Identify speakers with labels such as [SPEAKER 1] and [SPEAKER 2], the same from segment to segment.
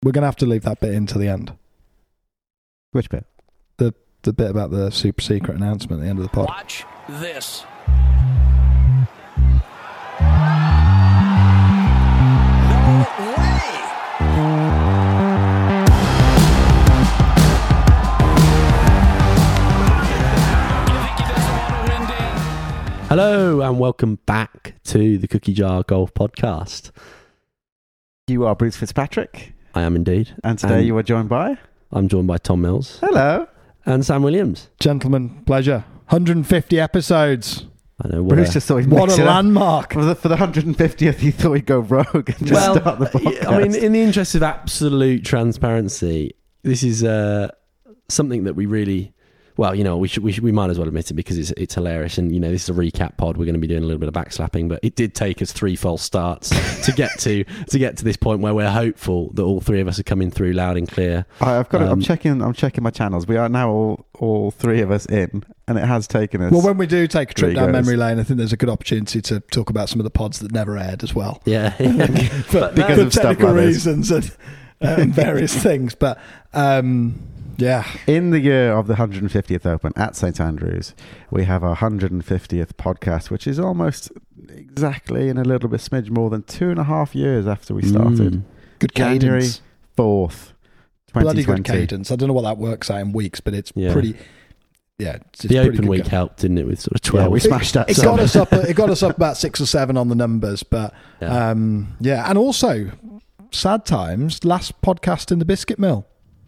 [SPEAKER 1] We're going to have to leave that bit into the end.
[SPEAKER 2] Which bit?
[SPEAKER 1] The bit about the super secret announcement at the end of the pod.
[SPEAKER 3] Watch this. No way!
[SPEAKER 4] Hello and welcome back to the Cookie Jar Golf Podcast.
[SPEAKER 2] You are Bruce Fitzpatrick.
[SPEAKER 4] I am indeed.
[SPEAKER 2] And today you are joined by?
[SPEAKER 4] I'm joined by Tom Mills.
[SPEAKER 2] Hello.
[SPEAKER 4] And Sam Williams.
[SPEAKER 1] Gentlemen, pleasure. 150 episodes.
[SPEAKER 4] I know.
[SPEAKER 2] Bruce just thought he'd
[SPEAKER 1] What
[SPEAKER 2] mix
[SPEAKER 1] a
[SPEAKER 2] it up.
[SPEAKER 1] landmark.
[SPEAKER 2] For the 150th, he thought he'd go rogue and just start the podcast.
[SPEAKER 4] I mean, in the interest of absolute transparency, this is something that we really... Well, you know, we might as well admit it because it's hilarious, and you know, this is a recap pod. We're going to be doing a little bit of backslapping, but it did take us 3 false starts to get to this point where we're hopeful that all 3 of us are coming through loud and clear.
[SPEAKER 2] I've got. I'm checking my channels. We are now all 3 of us in, and it has taken us.
[SPEAKER 1] Well, when we do take a trip down memory lane, I think there's a good opportunity to talk about some of the pods that never aired as well.
[SPEAKER 4] Yeah,
[SPEAKER 1] but
[SPEAKER 2] because
[SPEAKER 1] for
[SPEAKER 2] of stuff
[SPEAKER 1] technical
[SPEAKER 2] like
[SPEAKER 1] reasons and various things, but. Yeah.
[SPEAKER 2] In the year of the 150th Open at St Andrews, we have our 150th podcast, which is almost exactly and a little bit smidge more than 2.5 years after we started.
[SPEAKER 1] Good
[SPEAKER 2] January
[SPEAKER 1] cadence.
[SPEAKER 2] 4th, 2020.
[SPEAKER 1] Bloody good cadence. I don't know what that works out in weeks, but it's pretty... Yeah, it's
[SPEAKER 4] the
[SPEAKER 1] pretty
[SPEAKER 4] open week
[SPEAKER 1] going.
[SPEAKER 4] Helped, didn't it? With sort of 12.
[SPEAKER 2] Yeah, we smashed that.
[SPEAKER 1] It got us up. It got us up about 6 or 7 on the numbers, but and also sad times. Last podcast in the biscuit mill.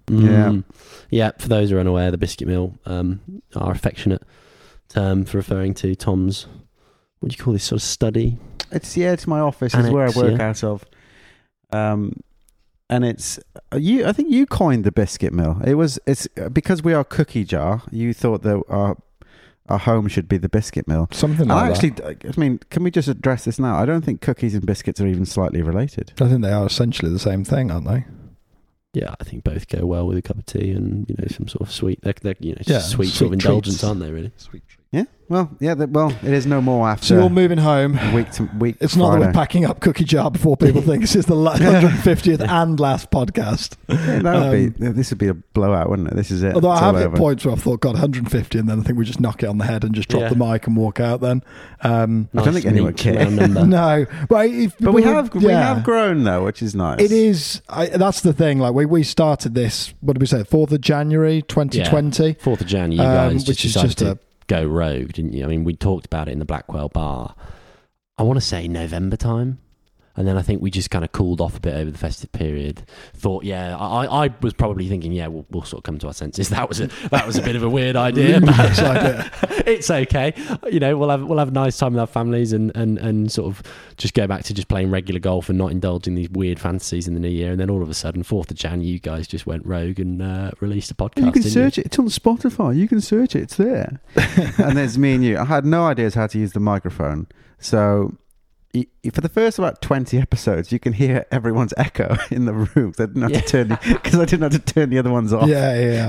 [SPEAKER 4] Yeah. For those who are unaware, the biscuit mill, our affectionate term for referring to Tom's. What do you call this sort of study?
[SPEAKER 2] It's my office.
[SPEAKER 4] Annex,
[SPEAKER 2] is where I work out of. And it's you. I think you coined the biscuit mill. It's because we are Cookie Jar. You thought that our home should be the biscuit mill.
[SPEAKER 1] Something like that.
[SPEAKER 2] I mean, can we just address this now? I don't think cookies and biscuits are even slightly related.
[SPEAKER 1] I think they are essentially the same thing, aren't they?
[SPEAKER 4] Yeah, I think both go well with a cup of tea and some sort of sweet. They're sweet sort of
[SPEAKER 1] treats.
[SPEAKER 4] indulgence, aren't they? Really
[SPEAKER 1] sweet treat.
[SPEAKER 2] Yeah. Well, it is no more after.
[SPEAKER 1] So you're moving home.
[SPEAKER 2] Week to week.
[SPEAKER 1] It's not that we're packing up Cookie Jar before people think this is the 150th and last podcast.
[SPEAKER 2] Yeah, this would be a blowout, wouldn't it? This is it.
[SPEAKER 1] Although I have hit
[SPEAKER 2] over.
[SPEAKER 1] points where I've thought, God, 150, and then I think we just knock it on the head and just drop the mic and walk out. Then
[SPEAKER 2] I don't think anyone cares.
[SPEAKER 1] No, but
[SPEAKER 2] we have grown though, which is nice.
[SPEAKER 1] It is. That's the thing. Like we started this. What did we say? 4th of January, 2020.
[SPEAKER 4] 4th of January. You guys
[SPEAKER 1] which
[SPEAKER 4] just
[SPEAKER 1] is
[SPEAKER 4] decided
[SPEAKER 1] just
[SPEAKER 4] to go rogue, didn't you? I mean, we talked about it in the Blackwell bar. I want to say November time. And then I think we just kind of cooled off a bit over the festive period. Thought, I was probably thinking, we'll sort of come to our senses. That was a bit of a weird idea. But it's okay. You know, we'll have a nice time with our families and sort of just go back to just playing regular golf and not indulging these weird fantasies in the new year. And then all of a sudden, 4th of Jan, you guys just went rogue and released a podcast.
[SPEAKER 2] You can search it. It's on Spotify. You can search it. It's there. And there's me and you. I had no ideas how to use the microphone, so. For the first about 20 episodes, you can hear everyone's echo in the room. I didn't have to turn because I didn't have to turn the other ones off.
[SPEAKER 1] Yeah.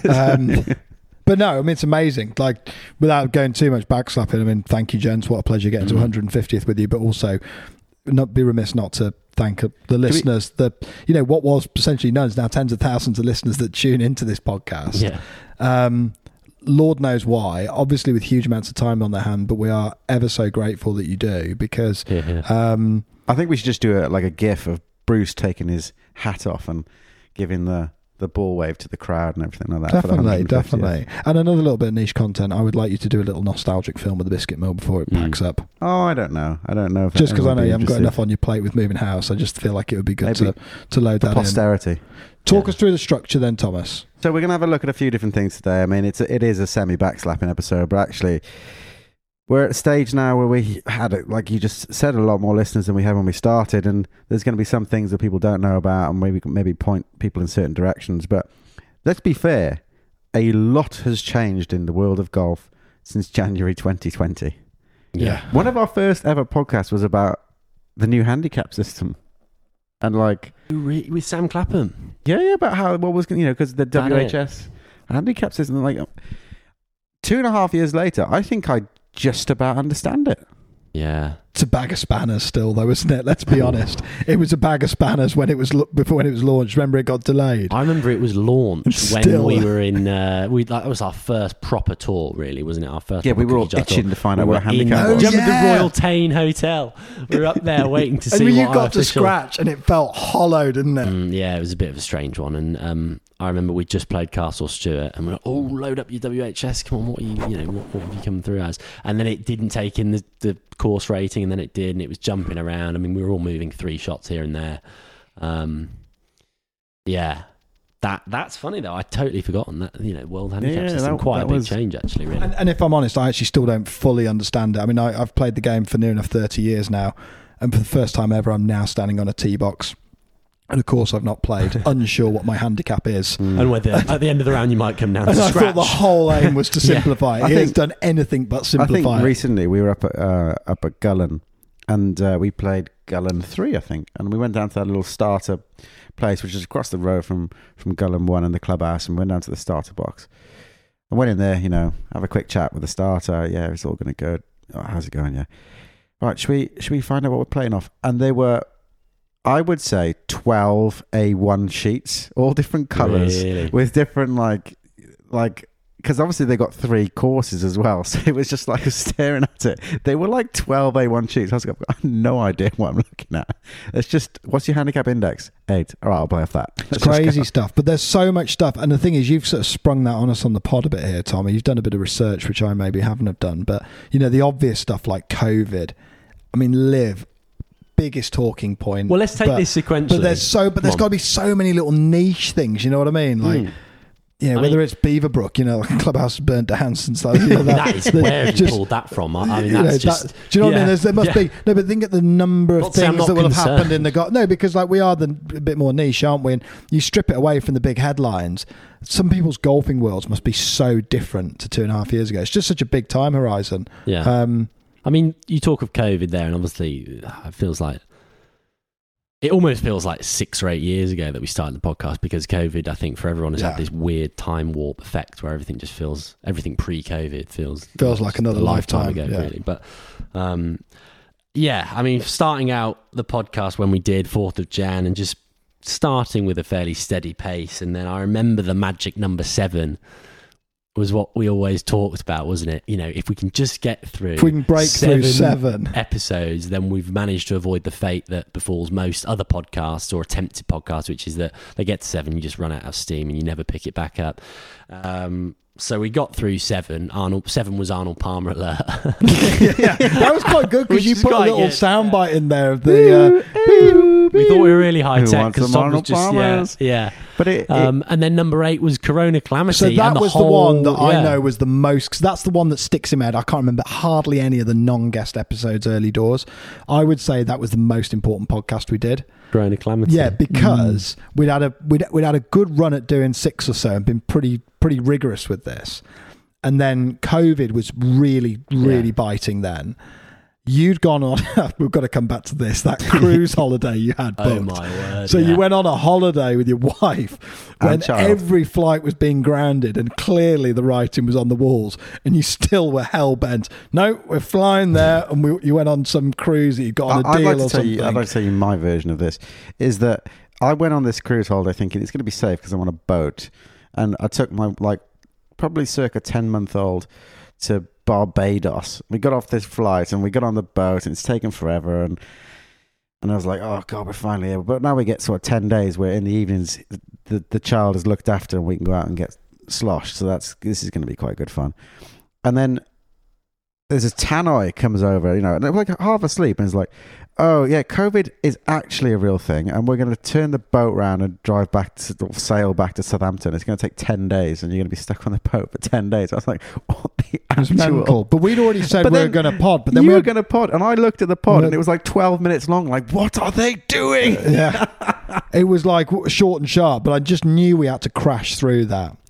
[SPEAKER 1] But no, I mean, it's amazing. Like, without going too much backslapping, I mean, thank you, gents. What a pleasure getting to 150th with you. But also, not be remiss not to thank the listeners. What was essentially known as now tens of thousands of listeners that tune into this podcast.
[SPEAKER 4] Yeah.
[SPEAKER 1] Lord knows why, obviously with huge amounts of time on their hand, but we are ever so grateful that you do because
[SPEAKER 2] I think we should just do a GIF of Bruce taking his hat off and giving the ball wave to the crowd and everything like that.
[SPEAKER 1] Definitely. And another little bit of niche content, I would like you to do a little nostalgic film with the biscuit mill before it packs up.
[SPEAKER 2] Oh, I don't know. If
[SPEAKER 1] just because I know you haven't got enough on your plate with moving house, I just feel like it would be good to load that
[SPEAKER 2] posterity.
[SPEAKER 1] in. Talk us through the structure then, Thomas.
[SPEAKER 2] So we're going to have a look at a few different things today. I mean, it is a semi-backslapping episode, but actually we're at a stage now where we had, like you just said, a lot more listeners than we had when we started, and there's going to be some things that people don't know about and maybe point people in certain directions. But let's be fair, a lot has changed in the world of golf since January 2020.
[SPEAKER 4] Yeah.
[SPEAKER 2] One of our first ever podcasts was about the new handicap system. And
[SPEAKER 4] with Sam Clapham,
[SPEAKER 2] about because the WHS handicap system, 2.5 years later, I think I just about understand it.
[SPEAKER 4] Yeah,
[SPEAKER 1] It's a bag of spanners still, though, isn't it? Let's be honest. It was a bag of spanners when it was launched. Remember, it got delayed.
[SPEAKER 4] I remember it was launched when
[SPEAKER 1] Still.
[SPEAKER 4] we were in. That was our first proper tour, really, wasn't it? Our first.
[SPEAKER 2] Yeah, we
[SPEAKER 4] proper
[SPEAKER 2] were all
[SPEAKER 4] Cookie Jar
[SPEAKER 2] itching
[SPEAKER 4] tour.
[SPEAKER 2] to find out
[SPEAKER 4] We
[SPEAKER 2] where
[SPEAKER 4] were in-
[SPEAKER 2] handicap was.
[SPEAKER 4] Do you remember
[SPEAKER 1] Yeah.
[SPEAKER 4] the Royal Tane Hotel? We were up there waiting to see
[SPEAKER 1] and you
[SPEAKER 4] what our
[SPEAKER 1] got to
[SPEAKER 4] official.
[SPEAKER 1] scratch, and it felt hollow, didn't it?
[SPEAKER 4] Yeah, it was a bit of a strange one, and I remember we just played Castle Stuart, and we were like, "Oh, load up your WHS! Come on, what are what have you come through as?" And then it didn't take in the course rating, and then it did, and it was jumping around. I mean, we were all moving 3 shots here and there. Yeah, that's funny though. I'd totally forgotten that. World Handicap
[SPEAKER 2] Yeah,
[SPEAKER 4] System,
[SPEAKER 2] that-
[SPEAKER 4] quite
[SPEAKER 2] that
[SPEAKER 4] a big
[SPEAKER 2] was-
[SPEAKER 4] change actually. Really,
[SPEAKER 1] And if I'm honest, I actually still don't fully understand it. I mean, I've played the game for near enough 30 years now, and for the first time ever, I'm now standing on a tee box. And of course, I've not played, unsure what my handicap is.
[SPEAKER 4] and whether at the end of the round you might come down
[SPEAKER 1] And
[SPEAKER 4] to
[SPEAKER 1] I
[SPEAKER 4] scratch.
[SPEAKER 1] thought the whole aim was to
[SPEAKER 4] Yeah.
[SPEAKER 1] simplify it.
[SPEAKER 2] I
[SPEAKER 1] He has
[SPEAKER 2] think-
[SPEAKER 1] done anything but
[SPEAKER 2] I
[SPEAKER 1] simplify
[SPEAKER 2] think
[SPEAKER 1] it.
[SPEAKER 2] recently we were up at Gullen, and we played Gullen 3, I think, and we went down to that little starter place, which is across the road from Gullen 1 and the clubhouse, and we went down to the starter box. I went in there, have a quick chat with the starter. Yeah, it's all going to go. Oh, how's it going? Yeah. Right, should we find out what we're playing off? And they were, I would say, 12 A1 sheets, all different colours,
[SPEAKER 4] Really?
[SPEAKER 2] with different like because obviously they got 3 courses as well, so it was just like staring at it. They were like 12 A1 sheets. I was like, I have no idea what I'm looking at. It's just, what's your handicap index? 8. All right, I'll play off that.
[SPEAKER 1] It's crazy stuff. But there's so much stuff. And the thing is, you've sort of sprung that on us on the pod a bit here, Tommy. You've done a bit of research, which I maybe haven't have done. But, the obvious stuff like COVID. I mean, Liv, biggest talking point.
[SPEAKER 4] Well, let's take this sequentially.
[SPEAKER 1] But there's got to be so many little niche things. You know what I mean? Like, whether it's Beaverbrook, Clubhouse has burnt down since like,
[SPEAKER 4] that is where have you pulled that from? I mean, that's just.
[SPEAKER 1] Do you know what I mean?
[SPEAKER 4] yeah,
[SPEAKER 1] There must be no, but think of the number of
[SPEAKER 4] Not to say I'm
[SPEAKER 1] things
[SPEAKER 4] not
[SPEAKER 1] that will have
[SPEAKER 4] concerned.
[SPEAKER 1] happened in the no, because like we are a bit more niche, aren't we? And you strip it away from the big headlines. Some people's golfing worlds must be so different to 2.5 years ago. It's just such a big time horizon.
[SPEAKER 4] Yeah. I mean, you talk of COVID there, and obviously, it almost feels like 6 or 8 years ago that we started the podcast, because COVID, I think, for everyone has had this weird time warp effect where everything just feels, everything pre-COVID feels
[SPEAKER 1] like another lifetime
[SPEAKER 4] ago,
[SPEAKER 1] yeah.
[SPEAKER 4] really. But I mean, starting out the podcast when we did 4th of Jan and just starting with a fairly steady pace, and then I remember the magic number 7 was what we always talked about, wasn't it? If we can just get through,
[SPEAKER 1] If we can break through 7
[SPEAKER 4] episodes, then we've managed to avoid the fate that befalls most other podcasts or attempted podcasts, which is that they get to 7, you just run out of steam and you never pick it back up. So we got through 7. 7 was Arnold Palmer alert.
[SPEAKER 1] yeah, that was quite good because
[SPEAKER 4] Which
[SPEAKER 1] you
[SPEAKER 4] is
[SPEAKER 1] put a
[SPEAKER 4] quite
[SPEAKER 1] little
[SPEAKER 4] good,
[SPEAKER 1] soundbite in there of the.
[SPEAKER 4] We thought we were really high
[SPEAKER 2] Who
[SPEAKER 4] tech
[SPEAKER 2] wants
[SPEAKER 4] because
[SPEAKER 2] some
[SPEAKER 4] Tom was
[SPEAKER 2] Arnold
[SPEAKER 4] just
[SPEAKER 2] Palmers?
[SPEAKER 4] yeah.
[SPEAKER 2] But it
[SPEAKER 4] And then number 8 was Corona Calamity.
[SPEAKER 1] So that
[SPEAKER 4] and
[SPEAKER 1] was the
[SPEAKER 4] whole,
[SPEAKER 1] one that I
[SPEAKER 4] yeah.
[SPEAKER 1] know was the most, because that's the one that sticks in my head. I can't remember hardly any of the non-guest episodes early doors. I would say that was the most important podcast we did.
[SPEAKER 4] Corona Calamity.
[SPEAKER 1] Yeah, because we'd had a good run at doing 6 or so and been pretty rigorous with this. And then COVID was really biting then. You'd gone on, we've got to come back to this, that cruise holiday you had booked.
[SPEAKER 4] Oh my word.
[SPEAKER 1] So
[SPEAKER 4] yeah.
[SPEAKER 1] you went on a holiday with your wife
[SPEAKER 2] And
[SPEAKER 1] when
[SPEAKER 2] child.
[SPEAKER 1] every flight was being grounded and clearly the writing was on the walls, and you still were hell-bent. No, we're flying there, and you went on some cruise that you got on a
[SPEAKER 2] I'd
[SPEAKER 1] deal
[SPEAKER 2] like
[SPEAKER 1] or
[SPEAKER 2] to tell
[SPEAKER 1] something.
[SPEAKER 2] you, I'd like to tell you my version of this is that I went on this cruise holiday thinking it's going to be safe because I'm on a boat, and I took my probably circa 10-month-old to Barbados. We got off this flight and we got on the boat, and it's taken forever, and I was like, oh god, we're finally able. But now we get sort of 10 days where in the evenings the child is looked after and we can go out and get sloshed. So this is going to be quite good fun. And then there's a tannoy comes over, and they're like half asleep, and it's like, oh yeah, COVID is actually a real thing, and we're going to turn the boat around and drive back to sail back to Southampton. It's going to take 10 days, and you're going to be stuck on the boat for 10 days. I was like, what the
[SPEAKER 1] It was
[SPEAKER 2] actual?
[SPEAKER 1] mental. But we'd already said
[SPEAKER 2] But
[SPEAKER 1] we were
[SPEAKER 2] then
[SPEAKER 1] going to pod. But then
[SPEAKER 2] you
[SPEAKER 1] we
[SPEAKER 2] were going to pod, and I looked at the pod,
[SPEAKER 1] Well-
[SPEAKER 2] and it was like 12 minutes long. Like, what are they doing?
[SPEAKER 1] Yeah. It was like short and sharp, but I just knew we had to crash through that.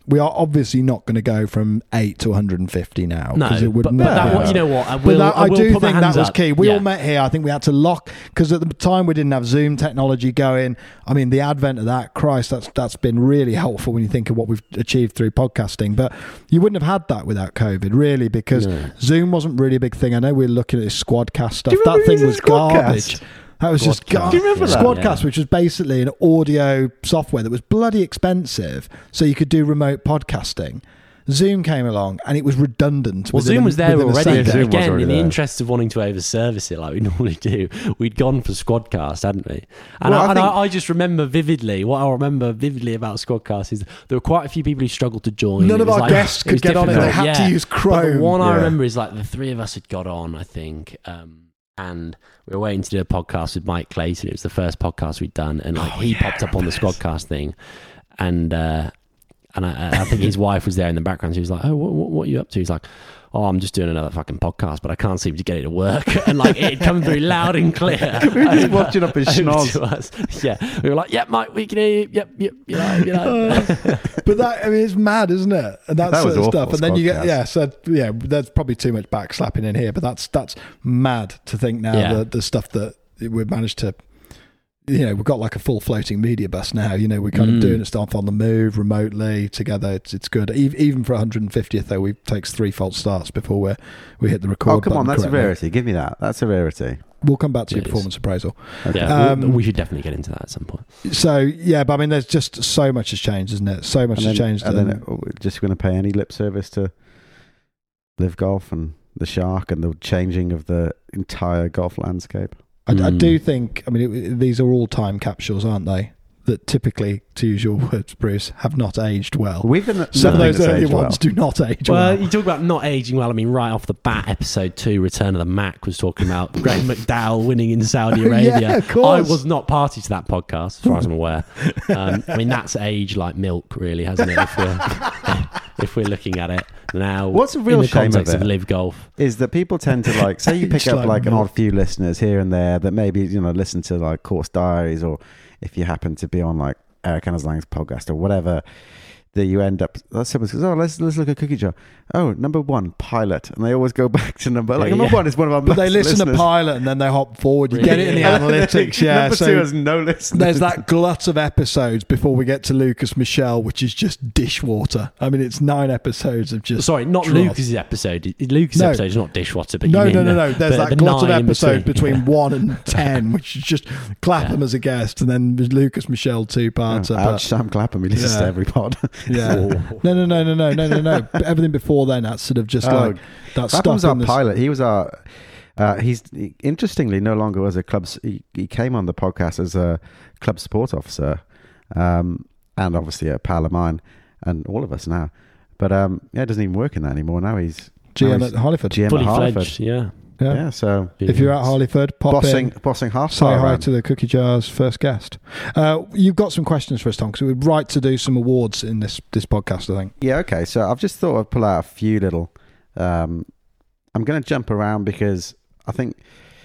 [SPEAKER 1] we are obviously not going to go from 8 to 150 now.
[SPEAKER 4] No,
[SPEAKER 1] it would
[SPEAKER 4] but
[SPEAKER 1] never
[SPEAKER 4] that,
[SPEAKER 1] happen.
[SPEAKER 4] you know what? I
[SPEAKER 1] But
[SPEAKER 4] will.
[SPEAKER 1] that,
[SPEAKER 4] I will
[SPEAKER 1] do
[SPEAKER 4] put my
[SPEAKER 1] think that
[SPEAKER 4] hands
[SPEAKER 1] was
[SPEAKER 4] up.
[SPEAKER 1] key. We
[SPEAKER 4] Yeah.
[SPEAKER 1] all met here. I think we had to lock, because at the time we didn't have Zoom technology going. I mean, the advent of that, Christ, that's been really helpful when you think of what we've achieved through podcasting. But you wouldn't have had that without COVID, really, because Zoom wasn't really a big thing. I know we were looking at this Squadcast stuff.
[SPEAKER 2] Do you remember
[SPEAKER 1] That thing
[SPEAKER 2] using
[SPEAKER 1] was
[SPEAKER 2] Squadcast?
[SPEAKER 1] garbage. That was just
[SPEAKER 4] Squadcast.
[SPEAKER 1] garbage.
[SPEAKER 2] Do you remember that?
[SPEAKER 1] Squadcast,
[SPEAKER 4] Yeah.
[SPEAKER 1] which was basically an audio software that was bloody expensive, so you could do remote podcasting. Zoom came along and it was redundant.
[SPEAKER 4] Well,
[SPEAKER 1] within
[SPEAKER 4] Zoom
[SPEAKER 1] a-
[SPEAKER 4] was there
[SPEAKER 1] within a
[SPEAKER 4] already.
[SPEAKER 1] second.
[SPEAKER 2] Zoom was
[SPEAKER 4] Again,
[SPEAKER 2] already
[SPEAKER 4] in the
[SPEAKER 2] there.
[SPEAKER 4] interest of wanting to over-service it like we normally do, we'd gone for Squadcast, hadn't we? And,
[SPEAKER 2] Well,
[SPEAKER 4] I just remember vividly, what I remember vividly about Squadcast is there were quite a few people who struggled to join.
[SPEAKER 1] None
[SPEAKER 4] It
[SPEAKER 1] of
[SPEAKER 4] was
[SPEAKER 1] our
[SPEAKER 4] like-
[SPEAKER 1] guests
[SPEAKER 4] it was
[SPEAKER 1] could get on it. They
[SPEAKER 4] difficult.
[SPEAKER 1] had to use
[SPEAKER 4] But
[SPEAKER 1] Chrome.
[SPEAKER 4] the one I
[SPEAKER 2] Yeah.
[SPEAKER 4] remember is like the three of us had got on, I think, and we were waiting to do a podcast with Mike Clayton. It was the first podcast we'd done, and like he popped up on the Squadcast thing, and I think his wife was there in the background. She was like, "Oh, what are you up to?" He's like, "Oh, I'm just doing another fucking podcast, but I can't seem to get it to work." And like it come through loud and clear.
[SPEAKER 2] We were just watching up his
[SPEAKER 4] over
[SPEAKER 2] schnoz.
[SPEAKER 4] to us. Yeah, we were like, "Yep, Mike, we can hear you. Yep, you know."
[SPEAKER 1] But that, I mean, it's mad, isn't it? And that
[SPEAKER 2] That
[SPEAKER 1] sort
[SPEAKER 2] was
[SPEAKER 1] of
[SPEAKER 2] awful,
[SPEAKER 1] stuff. And then you
[SPEAKER 2] Squadcast.
[SPEAKER 1] get, there's probably too much backslapping in here, but that's mad to think now
[SPEAKER 4] Yeah.
[SPEAKER 1] the stuff that we've managed to, we've got like a full floating media bus now. We're kind of doing stuff on the move remotely together. It's good. Even for 150th, though, it takes 3 false starts before we hit the record
[SPEAKER 2] Oh, come on,
[SPEAKER 1] button
[SPEAKER 2] that's a
[SPEAKER 1] correctly.
[SPEAKER 2] rarity. Give me that. That's a rarity.
[SPEAKER 1] We'll come back to your
[SPEAKER 4] It is.
[SPEAKER 1] performance appraisal.
[SPEAKER 4] Yeah, we should definitely get into that at some point.
[SPEAKER 1] So, yeah, but I mean, there's just so much has changed, isn't it? So much has changed.
[SPEAKER 2] And then we're just going to pay any lip service to Live Golf and the Shark and the changing of the entire golf landscape.
[SPEAKER 1] I do think, I mean, these are all time capsules, aren't they? That typically, to use your words, Bruce, have not aged well.
[SPEAKER 2] We've done
[SPEAKER 1] Some of those
[SPEAKER 2] nothing that's
[SPEAKER 1] early
[SPEAKER 2] aged
[SPEAKER 1] ones do not age well.
[SPEAKER 4] Well, you talk about not aging well. I mean, right off the bat, episode 2, Return of the Mac, was talking about Graham McDowell winning in Saudi Arabia.
[SPEAKER 1] Yeah, of course.
[SPEAKER 4] I was not party to that podcast, as far as I'm aware. I mean, that's aged like milk, really, hasn't it? If we're looking at it now,
[SPEAKER 2] What's the real
[SPEAKER 4] in the
[SPEAKER 2] shame of
[SPEAKER 4] context
[SPEAKER 2] it?
[SPEAKER 4] of Live Golf?
[SPEAKER 2] Is that people tend to like, say you pick
[SPEAKER 1] It's
[SPEAKER 2] up
[SPEAKER 1] like
[SPEAKER 2] like an
[SPEAKER 1] milk.
[SPEAKER 2] odd few listeners here and there that maybe, listen to like Course Diaries, or if you happen to be on like Eric Anneslang's podcast or whatever, that you end up, someone says, oh, let's look at Cookie Jar. Oh, number 1, Pilot. And they always go back to number 1 is one of our
[SPEAKER 1] But they
[SPEAKER 2] most
[SPEAKER 1] listen
[SPEAKER 2] listeners.
[SPEAKER 1] to Pilot and then they hop forward. You get it in the analytics, yeah.
[SPEAKER 2] Number 2 has no listeners.
[SPEAKER 1] There's that glut of episodes before we get to Lucas Michelle, which is just dishwater. I mean, it's 9 episodes of just.
[SPEAKER 4] Sorry, not
[SPEAKER 1] dross.
[SPEAKER 4] Lucas's episode. Lucas's
[SPEAKER 1] No.
[SPEAKER 4] episode is not dishwater, but
[SPEAKER 1] No,
[SPEAKER 4] you mean
[SPEAKER 1] no. There's
[SPEAKER 4] the
[SPEAKER 1] that glut of
[SPEAKER 4] 9 in
[SPEAKER 1] episodes between 1 and 10, which is just Clapham
[SPEAKER 4] Yeah.
[SPEAKER 1] as a guest, and then there's Lucas Michelle 2-parter.
[SPEAKER 2] Ouch, Sam Clapham, he listens to
[SPEAKER 1] Yeah.
[SPEAKER 2] every pod.
[SPEAKER 1] Yeah. No. But everything before then, that's sort of just like that
[SPEAKER 2] Clapham's
[SPEAKER 1] stuff
[SPEAKER 2] our
[SPEAKER 1] in the
[SPEAKER 2] pilot. He was our. He's interestingly no longer as a club. He came on the podcast as a club support officer, and obviously a pal of mine, and all of us now. But it doesn't even work in that anymore. Now he's
[SPEAKER 1] GM at Harleyford.
[SPEAKER 2] GM
[SPEAKER 4] fully
[SPEAKER 2] at Hartford.
[SPEAKER 4] fledged. Yeah.
[SPEAKER 2] Yeah, so
[SPEAKER 1] If you're at Harleyford, pop in.
[SPEAKER 2] bossing half
[SPEAKER 1] Say hi
[SPEAKER 2] around.
[SPEAKER 1] to the Cookie Jar's first guest. You've got some questions for us, Tom, because we're right to do some awards in this podcast, I think.
[SPEAKER 2] Yeah, okay. So I've just thought I'd pull out a few little. I'm going to jump around because I think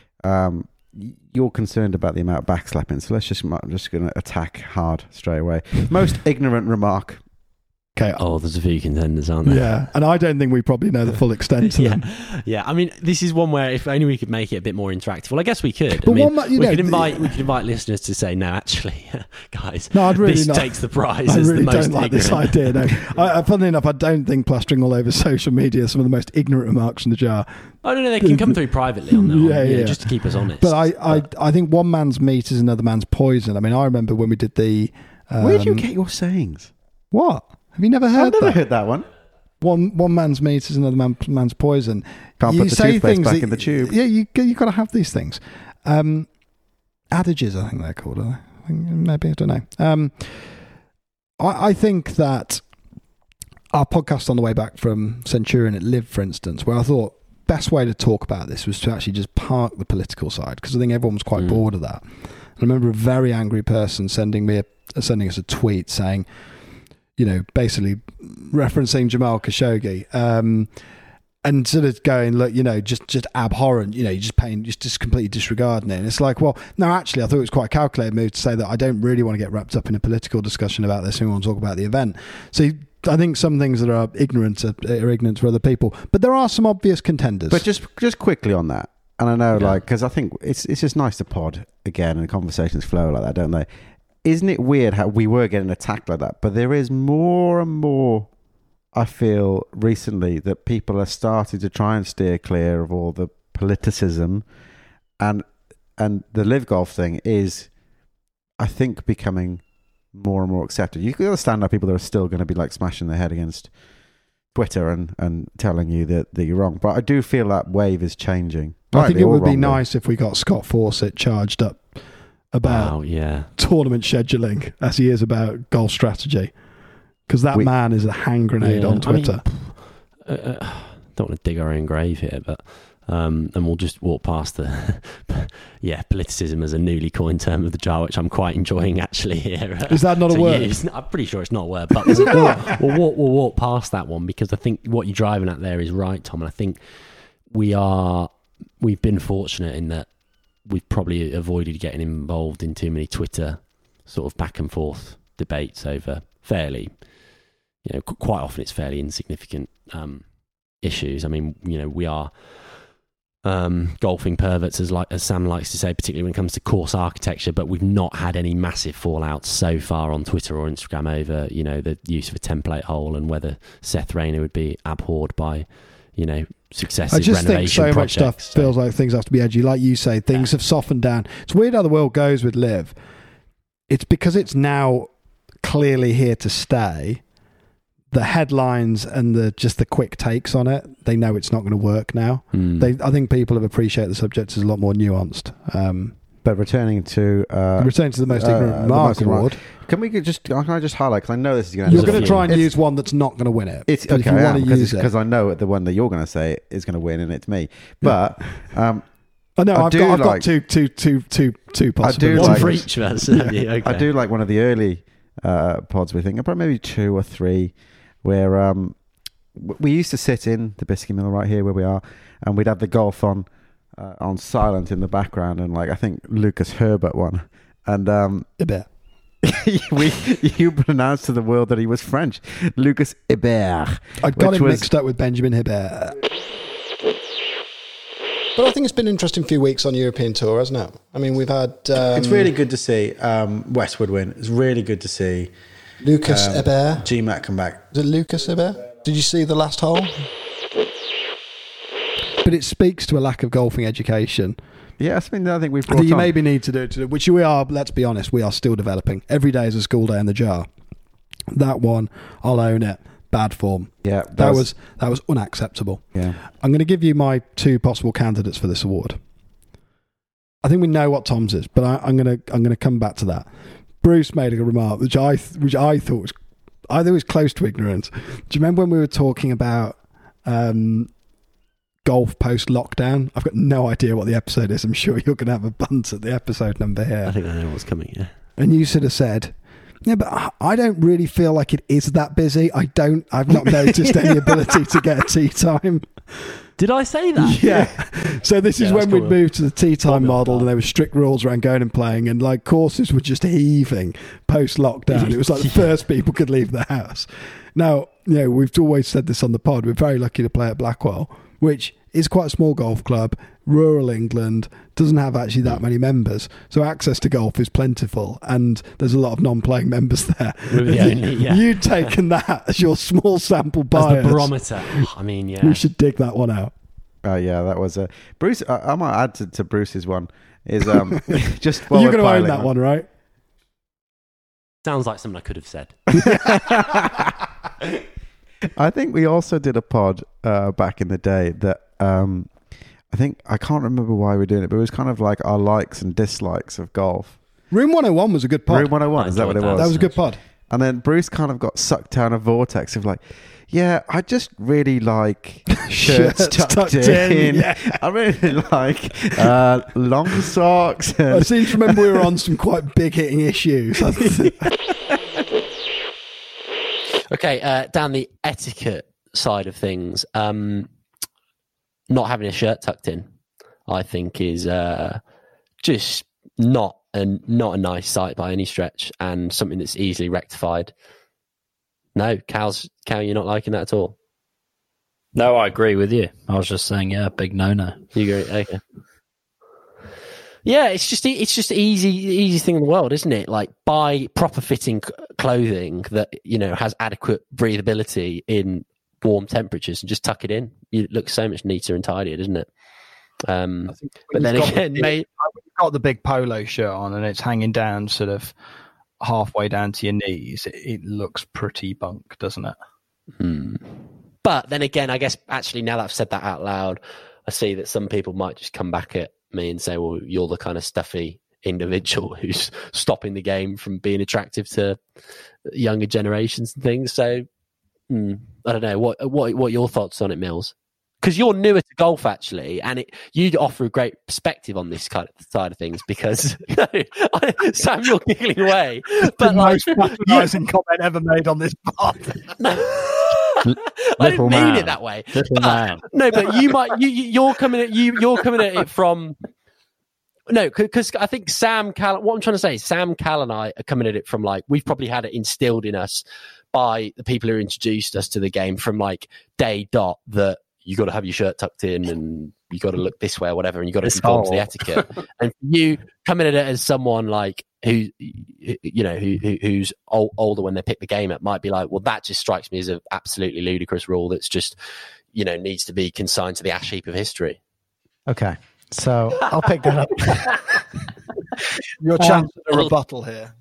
[SPEAKER 2] you're concerned about the amount of backslapping. So I'm just going to attack hard straight away. Most ignorant remark.
[SPEAKER 1] Okay.
[SPEAKER 4] Oh, there's a few contenders, aren't there?
[SPEAKER 1] Yeah, and I don't think we probably know the full extent to them.
[SPEAKER 4] Yeah. I mean, this is one where if only we could make it a bit more interactive. Well, I guess we could.
[SPEAKER 1] But
[SPEAKER 4] I mean,
[SPEAKER 1] one,
[SPEAKER 4] we could invite listeners to say, no, actually, guys,
[SPEAKER 1] No, I'd really
[SPEAKER 4] this
[SPEAKER 1] not.
[SPEAKER 4] takes the prize.
[SPEAKER 1] I
[SPEAKER 4] as
[SPEAKER 1] really
[SPEAKER 4] the most
[SPEAKER 1] don't like this
[SPEAKER 4] ignorant.
[SPEAKER 1] idea. No, funnily enough, I don't think plastering all over social media some of the most ignorant remarks in the jar.
[SPEAKER 4] Oh no, they can come through privately on there,
[SPEAKER 1] Yeah.
[SPEAKER 4] just to keep us honest.
[SPEAKER 1] But I think one man's meat is another man's poison. I mean, I remember when we did the.
[SPEAKER 2] Where do you get your sayings?
[SPEAKER 1] What? Have you never heard
[SPEAKER 2] I've never
[SPEAKER 1] that?
[SPEAKER 2] heard that one.
[SPEAKER 1] One man's meat is another man's poison.
[SPEAKER 2] Can't
[SPEAKER 1] You
[SPEAKER 2] put the
[SPEAKER 1] say
[SPEAKER 2] toothpaste
[SPEAKER 1] things
[SPEAKER 2] back
[SPEAKER 1] that-
[SPEAKER 2] in the tube.
[SPEAKER 1] Yeah, you got to have these things. Adages, I think they're called. Are they? Maybe, I don't know. I think that our podcast on the way back from Centurion at Live, for instance, where I thought best way to talk about this was to actually just park the political side, because I think everyone was quite bored of that. I remember a very angry person sending us a tweet saying, basically referencing Jamal Khashoggi, and sort of going, look, just abhorrent, you're just completely disregarding it. And it's like, well, no, actually, I thought it was quite a calculated move to say that I don't really want to get wrapped up in a political discussion about this. We want to talk about the event. So I think some things that are ignorant are ignorant for other people, but there are some obvious contenders.
[SPEAKER 2] But just quickly on that, and I know, because I think it's just nice to pod again and conversations flow like that, don't they? Isn't it weird how we were getting attacked like that? But there is more and more, I feel, recently that people are starting to try and steer clear of all the politicism, and the live golf thing is, I think, becoming more and more accepted. You can understand how people that are still going to be like smashing their head against Twitter and telling you that you're wrong. But I do feel that wave is changing.
[SPEAKER 1] I think it would be nice if we got Scott Fawcett charged up about tournament scheduling as he is about golf strategy, because that man is a hand grenade on Twitter.
[SPEAKER 4] I mean, don't want to dig our own grave here, but and we'll just walk past the politicism as a newly coined term of the jar, which I'm quite enjoying actually here.
[SPEAKER 1] Is that not a word?
[SPEAKER 4] I'm pretty sure it's not a word, but we'll walk past that one, because I think what you're driving at there is right, Tom, and I think we've been fortunate in that we've probably avoided getting involved in too many Twitter sort of back and forth debates over fairly, quite often it's fairly insignificant issues. I mean, we are golfing perverts, as Sam likes to say, particularly when it comes to course architecture, but we've not had any massive fallouts so far on Twitter or Instagram over, the use of a template hole and whether Seth Rayner would be abhorred by, successive
[SPEAKER 1] I just
[SPEAKER 4] renovation
[SPEAKER 1] think so
[SPEAKER 4] projects.
[SPEAKER 1] much stuff feels like things have to be edgy. Like you say, things have softened down. It's weird how the world goes with live. It's because it's now clearly here to stay. The headlines and the quick takes on it, they know it's not going to work now. I think people have appreciated the subject as a lot more nuanced.
[SPEAKER 2] But returning to
[SPEAKER 1] the most ignorant remark award.
[SPEAKER 2] Can I just highlight, because I know this is going to...
[SPEAKER 1] You're going to try and use one that's not going to win it.
[SPEAKER 2] It's
[SPEAKER 1] but
[SPEAKER 2] okay,
[SPEAKER 1] if you want to use it,
[SPEAKER 2] because I know the one that you're going to say is going to win, and it's me. But
[SPEAKER 1] I know I've got two possibilities.
[SPEAKER 4] One for each of us. Okay.
[SPEAKER 2] I do like one of the early pods. We think probably maybe 2 or 3, where we used to sit in the Biscuit Mill right here where we are, and we'd have the golf on silent in the background, and I think Lucas Herbert won, and
[SPEAKER 1] a bit.
[SPEAKER 2] you pronounced to the world that he was French, Lucas Hébert.
[SPEAKER 1] I got him mixed up with Benjamin Hébert. But I think it's been an interesting few weeks on European Tour, hasn't it? I mean, we've had...
[SPEAKER 2] it's really good to see Westwood win. It's really good to see
[SPEAKER 1] Lucas Hébert.
[SPEAKER 2] GMAT come back.
[SPEAKER 1] Is it Lucas Hébert? Did you see the last hole? But it speaks to a lack of golfing education.
[SPEAKER 2] Yes, I think we've brought
[SPEAKER 1] you
[SPEAKER 2] on.
[SPEAKER 1] maybe need to do, which we are, let's be honest, we are still developing. Every day is a school day in the jar. That one, I'll own it. Bad form.
[SPEAKER 2] Yeah,
[SPEAKER 1] that was unacceptable.
[SPEAKER 2] Yeah,
[SPEAKER 1] I'm going to give you my 2 possible candidates for this award. I think we know what Tom's is, but I'm going to come back to that. Bruce made a remark which I thought was close to ignorance. Do you remember when we were talking about golf post lockdown? I've got no idea what the episode is. I'm sure you're going to have a bunt at the episode number here.
[SPEAKER 4] I think I know what's coming. Yeah,
[SPEAKER 1] and you sort of said, yeah, but I don't really feel like it is that busy. I've not noticed any ability to get a tee time.
[SPEAKER 4] Did I say that?
[SPEAKER 1] Yeah. So this is when we'd moved to the tee time model, and there were strict rules around going and playing, and courses were just heaving post lockdown. It was like the first people could leave the house. Now, we've always said this on the pod. We're very lucky to play at Blackwell, which is quite a small golf club, rural England, doesn't have actually that many members. So access to golf is plentiful, and there's a lot of non-playing members there. You'd taken that as your small sample bias.
[SPEAKER 4] As the barometer. I mean, yeah.
[SPEAKER 1] We should dig that one out.
[SPEAKER 2] Yeah, that was Bruce. I might add to Bruce's one is just.
[SPEAKER 1] You're going to own that one, right?
[SPEAKER 4] Sounds like something I could have said.
[SPEAKER 2] I think we also did a pod back in the day that I think, I can't remember why we were doing it, but it was kind of like our likes and dislikes of golf.
[SPEAKER 1] Room 101 was a good pod.
[SPEAKER 2] Room 101, is that what it was?
[SPEAKER 1] That was a good pod.
[SPEAKER 2] And then Bruce kind of got sucked down a vortex of yeah, I just really like shirts tucked in. Yeah. I really like long socks.
[SPEAKER 1] I seem to remember we were on some quite big hitting issues.
[SPEAKER 4] Okay, down the etiquette side of things, not having a shirt tucked in, I think, is just not a nice sight by any stretch, and something that's easily rectified. No, Cal, you're not liking that at all.
[SPEAKER 5] No, I agree with you. I was just saying, big no-no.
[SPEAKER 4] You agree? Okay. Yeah, it's just easy thing in the world, isn't it? Like, buy proper fitting clothing that has adequate breathability in warm temperatures and just tuck it in. It looks so much neater and tidier, doesn't it? But then again, mate,
[SPEAKER 6] you've got the big polo shirt on and it's hanging down sort of halfway down to your knees. It looks pretty bunk, doesn't it?
[SPEAKER 4] But then again, I guess actually now that I've said that out loud, I see that some people might just come back at me and say, well, you're the kind of stuffy individual who's stopping the game from being attractive to younger generations and things. So I don't know. What are your thoughts on it, Mills? Because you're newer to golf, actually, and you'd offer a great perspective on this kind of side of things. Because Sam, you're giggling away, but
[SPEAKER 6] the most patronising comment ever made on this pod.
[SPEAKER 4] I didn't mean it that way. No, but you're coming at it from. No, because I think Sam Cal. What I'm trying to say is Sam Cal and I are coming at it from like we've probably had it instilled in us by the people who introduced us to the game from like day dot that you got to have your shirt tucked in and you got to look this way or whatever, and you got to conform to the etiquette. And you coming at it as someone like who's older when they pick the game up might be like, well, that just strikes me as an absolutely ludicrous rule that's just needs to be consigned to the ash heap of history.
[SPEAKER 7] Okay, so I'll pick that up.
[SPEAKER 6] Your chance at a rebuttal here.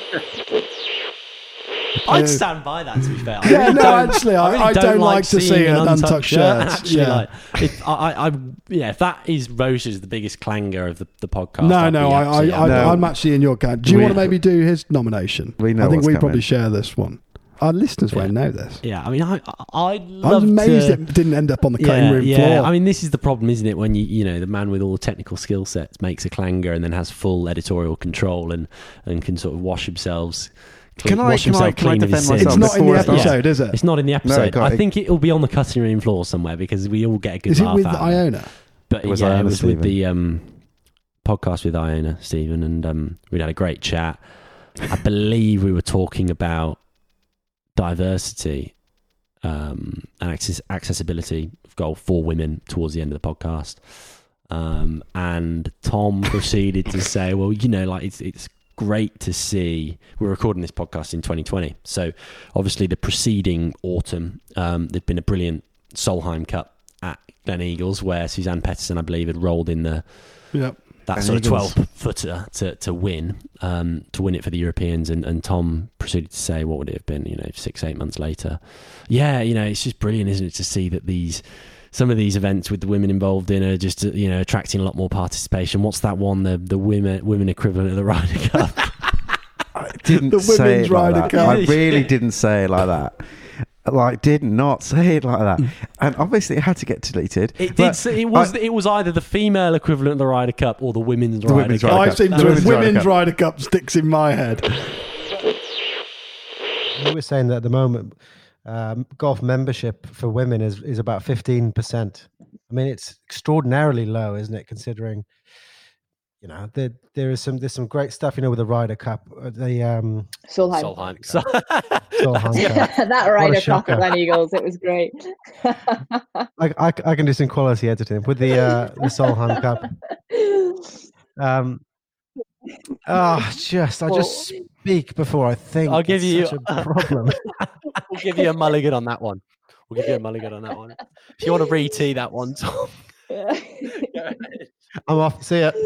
[SPEAKER 5] I'd stand by that, to be fair.
[SPEAKER 1] Yeah, no, actually, I don't like to see an untucked shirt.
[SPEAKER 5] Actually, if that is Roche's the biggest clanger of the podcast.
[SPEAKER 1] No, I'm actually in your camp. Do you want to maybe do his nomination?
[SPEAKER 2] We know.
[SPEAKER 1] I think we
[SPEAKER 2] coming.
[SPEAKER 1] probably share this one. Our listeners won't know this.
[SPEAKER 5] Yeah, I mean, I'd love
[SPEAKER 1] I was amazed it didn't end up on the cutting room floor.
[SPEAKER 5] I mean, this is the problem, isn't it? When the man with all the technical skill sets makes a clanger and then has full editorial control and can sort of wash himself.
[SPEAKER 2] Can I defend myself?
[SPEAKER 1] It's not in the episode, is it?
[SPEAKER 5] It's not in the episode.
[SPEAKER 2] No,
[SPEAKER 5] I think it'll be on the cutting room floor somewhere because we all get a good laugh
[SPEAKER 1] Is it with
[SPEAKER 5] out of it.
[SPEAKER 1] Iona?
[SPEAKER 5] But
[SPEAKER 2] it was
[SPEAKER 5] with the podcast with Iona, Stephen, and we had a great chat. I believe we were talking about diversity and accessibility of golf for women towards the end of the podcast. And Tom proceeded to say, well, it's great to see. We're recording this podcast in 2020, so obviously the preceding autumn there'd been a brilliant Solheim Cup at Glen Eagles where Suzanne Petterson, I believe, had rolled in that sort of 12-footer to win it for the Europeans, and Tom proceeded to say, what would it have been 6-8 months later? It's just brilliant, isn't it, to see that some of these events with the women involved in are just attracting a lot more participation. What's that one? The women equivalent of the Ryder Cup.
[SPEAKER 2] I didn't
[SPEAKER 1] the
[SPEAKER 2] say
[SPEAKER 1] women's
[SPEAKER 2] it like
[SPEAKER 1] Ryder
[SPEAKER 2] that.
[SPEAKER 1] Cup.
[SPEAKER 2] I really didn't say it like that. Did not say it like that. And obviously it had to get deleted.
[SPEAKER 5] It did. It was either the female equivalent of the Ryder Cup or the women's Ryder Cup.
[SPEAKER 1] I seem to have women's Ryder Cup sticks in my head.
[SPEAKER 7] We were saying that at the moment, golf membership for women is about 15%. I mean, it's extraordinarily low, isn't it? Considering, there's some great stuff, with the Ryder Cup, the
[SPEAKER 8] Solheim.
[SPEAKER 7] Solheim Cup.
[SPEAKER 8] That Ryder Cup at Glen Eagles, it was great.
[SPEAKER 7] I can do some quality editing with the Solheim Cup. I just speak before I think.
[SPEAKER 5] I'll give you
[SPEAKER 7] a problem.
[SPEAKER 4] We'll give you a mulligan on that one. If you want to re-tee that one, Tom.
[SPEAKER 7] I'm off. See ya.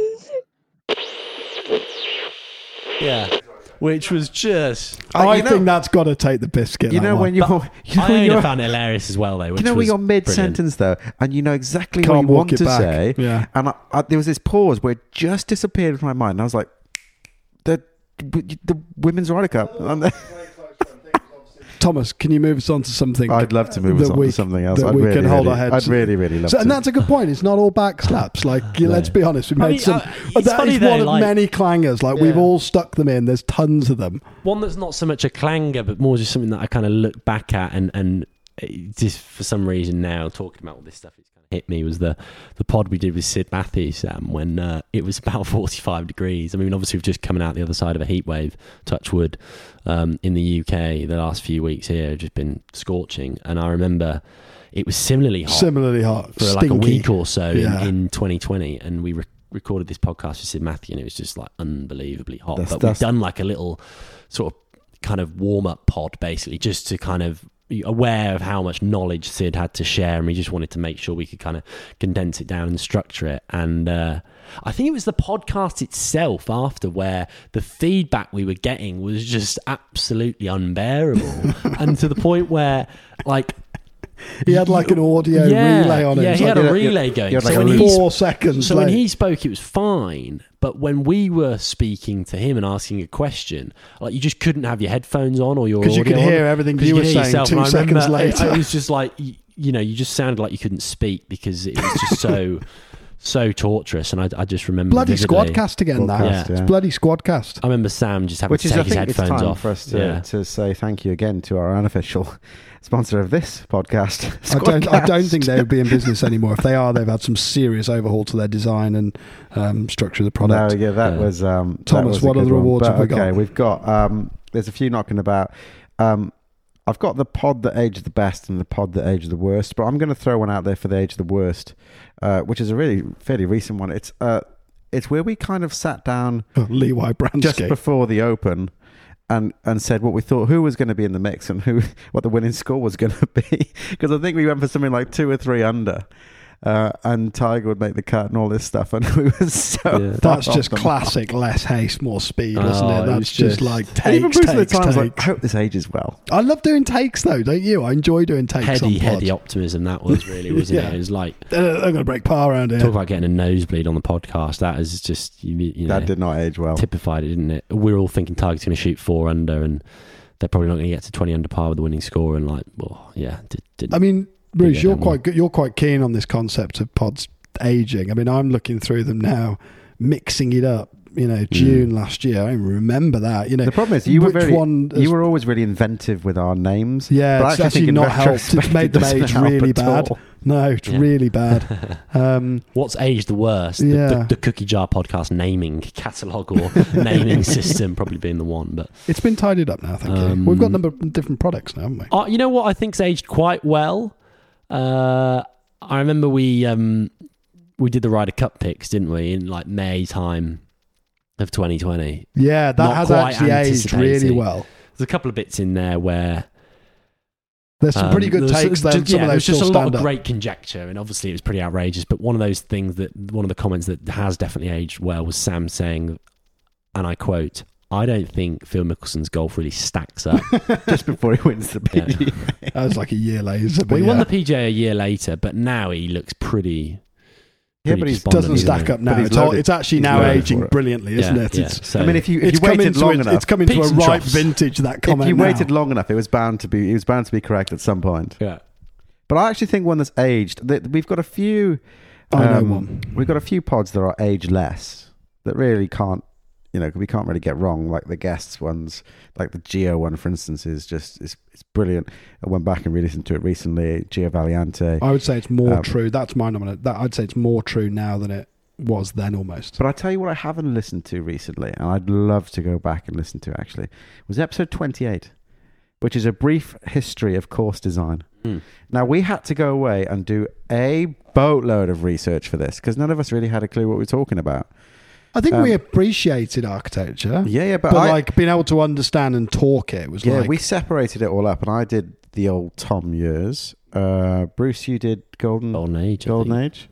[SPEAKER 5] Yeah. Which was just...
[SPEAKER 1] I think that's got to take the biscuit.
[SPEAKER 2] When you're...
[SPEAKER 5] I found it hilarious as well, though.
[SPEAKER 2] When you're mid-sentence, though, and you know exactly what you want to say.
[SPEAKER 1] Yeah.
[SPEAKER 2] And there was this pause where it just disappeared from my mind. And I was like, the Women's Ryder Cup.
[SPEAKER 1] Thomas, can you move us on to something?
[SPEAKER 2] I'd love to move us on to something else.
[SPEAKER 1] That we can hold our heads.
[SPEAKER 2] I'd really, really love to.
[SPEAKER 1] And that's a good point. It's not all back slaps. Let's be honest. We made some.
[SPEAKER 5] It's
[SPEAKER 1] that
[SPEAKER 5] funny
[SPEAKER 1] is
[SPEAKER 5] though,
[SPEAKER 1] one of many clangers. We've all stuck them in. There's tons of them.
[SPEAKER 5] One that's not so much a clanger, but more just something that I kind of look back at and just for some reason now talking about all this stuff, it's kind hit me was the pod we did with Sid Matthews, Sam, when it was about 45 degrees. I mean, obviously we've just coming out the other side of a heat wave, touch wood, in the UK. The last few weeks here have just been scorching, and I remember it was similarly hot for like a week or so in 2020, and we recorded this podcast with Sid Matthew, and it was just like unbelievably hot. We've done like a little sort of kind of warm-up pod, basically, just to kind of aware of how much knowledge Sid had to share, and we just wanted to make sure we could kind of condense it down and structure it. And I think it was the podcast itself after where the feedback we were getting was just absolutely unbearable, and to the point where like
[SPEAKER 1] he had like an audio relay on it.
[SPEAKER 5] Yeah, he had a relay going.
[SPEAKER 1] So when 4 seconds.
[SPEAKER 5] So when he spoke, it was fine. But when we were speaking to him and asking a question, like you just couldn't have your headphones on or your audio on.
[SPEAKER 1] Because you could hear everything you were saying yourself. 2 seconds later.
[SPEAKER 5] It was just like, you know, you just sounded like you couldn't speak because it was just so torturous. And I just remember
[SPEAKER 1] bloody
[SPEAKER 5] vividly.
[SPEAKER 1] Squadcast again now. Yeah. It's bloody Squadcast.
[SPEAKER 5] I remember Sam just having to take his headphones off.
[SPEAKER 2] For us to say thank you again to our unofficial sponsor of this podcast.
[SPEAKER 1] I don't think they would be in business anymore. If they are, they've had some serious overhaul to their design and structure of the product.
[SPEAKER 2] No, that was
[SPEAKER 1] Thomas. What other awards have we got?
[SPEAKER 2] Okay, we've got there's a few knocking about. I've got the pod that aged the best and the pod that aged the worst, but I'm going to throw one out there for the age the worst, which is a really fairly recent one. It's where we kind of sat down
[SPEAKER 1] Lee Wybransky
[SPEAKER 2] just before the Open and said what we thought, who was going to be in the mix and what the winning score was going to be, because I think we went for something like 2 or 3 under. And Tiger would make the cut and all this stuff, and we were so.
[SPEAKER 1] That's just classic. Less haste, more speed, isn't it? That's just like takes.
[SPEAKER 2] Like, I hope this ages well.
[SPEAKER 1] I love doing takes though, don't you? I enjoy doing takes.
[SPEAKER 5] Heady optimism that was really, wasn't it? It was like
[SPEAKER 1] they're going to break par around here.
[SPEAKER 5] Talk about getting a nosebleed on the podcast. That is just you know,
[SPEAKER 2] that did not age well.
[SPEAKER 5] Typified it, didn't it? We're all thinking Tiger's going to shoot 4 under, and they're probably not going to get to 20 under par with the winning score. And like, well, yeah.
[SPEAKER 1] I mean, Bruce, you're quite good. You're quite keen on this concept of pods aging. I mean, I'm looking through them now, mixing it up. You know, June last year. I remember that. You know,
[SPEAKER 2] the problem is you were always really inventive with our names.
[SPEAKER 1] Yeah, but it's actually not helped. It's made them age really bad. No, it's really bad.
[SPEAKER 5] What's aged the worst? The Cookie Jar podcast naming catalogue or naming system probably being the one. But
[SPEAKER 1] it's been tidied up now. Thank you. We've got a number of different products now, haven't we?
[SPEAKER 5] You know what I think's aged quite well. I remember we did the Ryder Cup picks, didn't we, in like May time of 2020.
[SPEAKER 1] Yeah, that has actually aged really well.
[SPEAKER 5] There's a couple of bits in there where
[SPEAKER 1] there's some pretty good takes there. Some of those
[SPEAKER 5] just a lot of
[SPEAKER 1] up.
[SPEAKER 5] Great conjecture, and obviously it was pretty outrageous. But one of those things one of the comments that has definitely aged well was Sam saying, and I quote, "I don't think Phil Mickelson's golf really stacks up."
[SPEAKER 2] Just before he wins the PGA.
[SPEAKER 1] That was like a year later.
[SPEAKER 5] Well, he won the PGA a year later, but now he looks pretty.
[SPEAKER 1] Yeah, but he doesn't stack up now. It's actually now aging brilliantly, isn't it?
[SPEAKER 5] Yeah. So,
[SPEAKER 2] I mean, if you waited long enough,
[SPEAKER 1] it's coming to a ripe vintage. That comment.
[SPEAKER 2] If you waited long enough, it was bound to be correct at some point.
[SPEAKER 5] Yeah.
[SPEAKER 2] But I actually think one that's aged. We've got a few.
[SPEAKER 1] I know one.
[SPEAKER 2] We've got a few pods that are ageless that really can't. You know, we can't really get wrong, like the guests ones, like the Gio one, for instance, is just it's brilliant. I went back and re-listened to it recently. Gio Valiante.
[SPEAKER 1] I would say it's more true. That's my nominate. I'd say it's more true now than it was then, almost.
[SPEAKER 2] But I tell you what, I haven't listened to recently, and I'd love to go back and listen to it. Actually, was episode 28, which is a brief history of course design. Now we had to go away and do a boatload of research for this because none of us really had a clue what we were talking about.
[SPEAKER 1] I think we appreciated architecture.
[SPEAKER 2] Yeah,
[SPEAKER 1] but like being able to understand and talk it was like...
[SPEAKER 2] Yeah, we separated it all up, and I did the old Tom years. Bruce, you did Golden Age.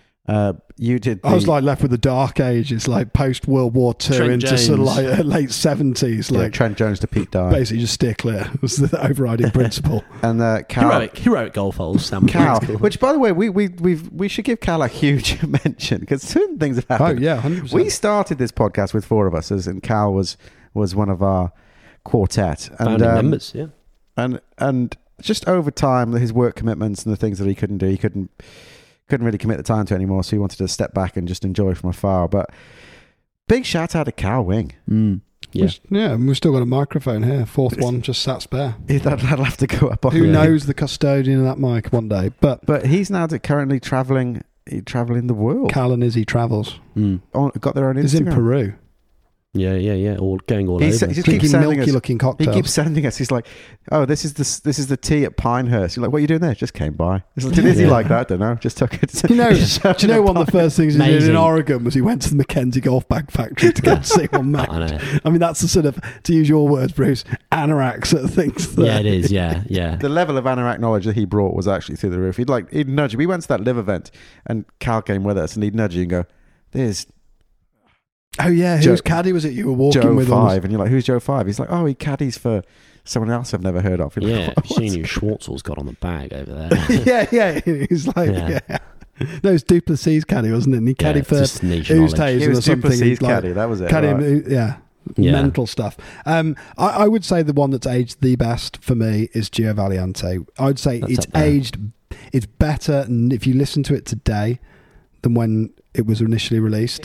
[SPEAKER 2] You did.
[SPEAKER 1] I was like left with the Dark Ages, like post World War II
[SPEAKER 5] Trent
[SPEAKER 1] into
[SPEAKER 5] Jones.
[SPEAKER 1] Sort of like late 70s, like
[SPEAKER 2] Trent Jones to Pete Dye.
[SPEAKER 1] Basically, just steer clear was the overriding principle.
[SPEAKER 2] And Cal,
[SPEAKER 5] heroic golf holes. Sam
[SPEAKER 2] Cal, which by the way, we should give Cal a huge mention because certain things have happened.
[SPEAKER 1] Oh yeah, 100%.
[SPEAKER 2] We started this podcast with 4 of us, and Cal was one of our quartet and
[SPEAKER 5] founding members. Yeah,
[SPEAKER 2] and just over time, his work commitments and the things that he couldn't do, he couldn't really commit the time to anymore, so he wanted to step back and just enjoy from afar. But big shout out to Cal Wing.
[SPEAKER 5] Yeah.
[SPEAKER 1] And we've still got a microphone here. Fourth one just sat spare.
[SPEAKER 2] That'll have to go up on.
[SPEAKER 1] Who knows the custodian of that mic one day? But
[SPEAKER 2] he's now currently traveling the world.
[SPEAKER 1] Cal and Izzy travels.
[SPEAKER 2] Got their own Instagram.
[SPEAKER 1] He's in Peru.
[SPEAKER 5] Yeah. Going all over.
[SPEAKER 2] He just keeps
[SPEAKER 1] Drinking
[SPEAKER 2] sending
[SPEAKER 1] milky
[SPEAKER 2] us.
[SPEAKER 1] looking
[SPEAKER 2] He
[SPEAKER 1] cocktails.
[SPEAKER 2] keeps sending us. He's like, "Oh, this is the tea at Pinehurst." You're like, "What are you doing there?" Just came by. It's like, is he like that? I don't know. Just took it.
[SPEAKER 1] Do you know one of the first things he did in
[SPEAKER 5] Amazing.
[SPEAKER 1] Oregon was he went to the Mackenzie Golf Bag Factory to go and see one mate.
[SPEAKER 5] I know.
[SPEAKER 1] I mean, that's the sort of, to use your words, Bruce, anorak sort of things.
[SPEAKER 5] Yeah, it is. Yeah.
[SPEAKER 2] The level of anorak knowledge that he brought was actually through the roof. He'd nudge you. We went to that live event, and Cal came with us, and he'd nudge you and go, "There's
[SPEAKER 1] Oh yeah, whose caddy was it you were walking
[SPEAKER 2] Joe
[SPEAKER 1] with?
[SPEAKER 2] 5," and you're like, "Who's Joe 5?" He's like, "Oh, he caddies for someone else I've never heard of." You're like,
[SPEAKER 5] Yeah,
[SPEAKER 2] "What?"
[SPEAKER 5] you've seen who Schwartzel's got on the bag over there.
[SPEAKER 1] yeah. He's like,
[SPEAKER 5] Yeah.
[SPEAKER 1] No, it was Duplessis caddy, wasn't it? And he caddied for
[SPEAKER 5] just niche
[SPEAKER 1] Who's
[SPEAKER 5] knowledge.
[SPEAKER 1] Taser
[SPEAKER 2] It
[SPEAKER 1] or
[SPEAKER 2] was
[SPEAKER 1] something.
[SPEAKER 2] Duplessis
[SPEAKER 1] Like,
[SPEAKER 2] caddy. That was it.
[SPEAKER 1] caddy,
[SPEAKER 2] right.
[SPEAKER 1] yeah.
[SPEAKER 5] Yeah.
[SPEAKER 1] Mental stuff. I would say the one that's aged the best for me is Gio Valiante. I'd say
[SPEAKER 5] That's
[SPEAKER 1] it's
[SPEAKER 5] up there.
[SPEAKER 1] aged. It's better, and if you listen to it today than when it was initially released.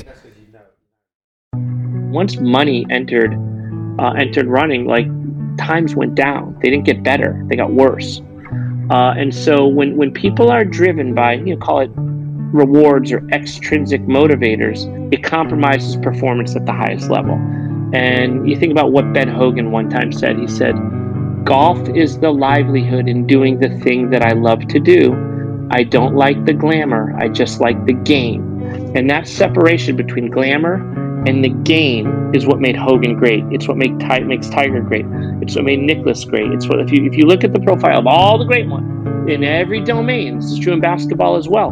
[SPEAKER 9] Once money entered running, like times went down. They didn't get better; they got worse. And so when people are driven by, call it rewards or extrinsic motivators, it compromises performance at the highest level. And you think about what Ben Hogan one time said. He said, "Golf is the livelihood in doing the thing that I love to do. I don't like the glamour. I just like the game." And that separation between glamour and the game is what made Hogan great. It's what makes Tiger great. It's what made Nicklaus great. It's what if you look at the profile of all the great ones in every domain, this is true in basketball as well.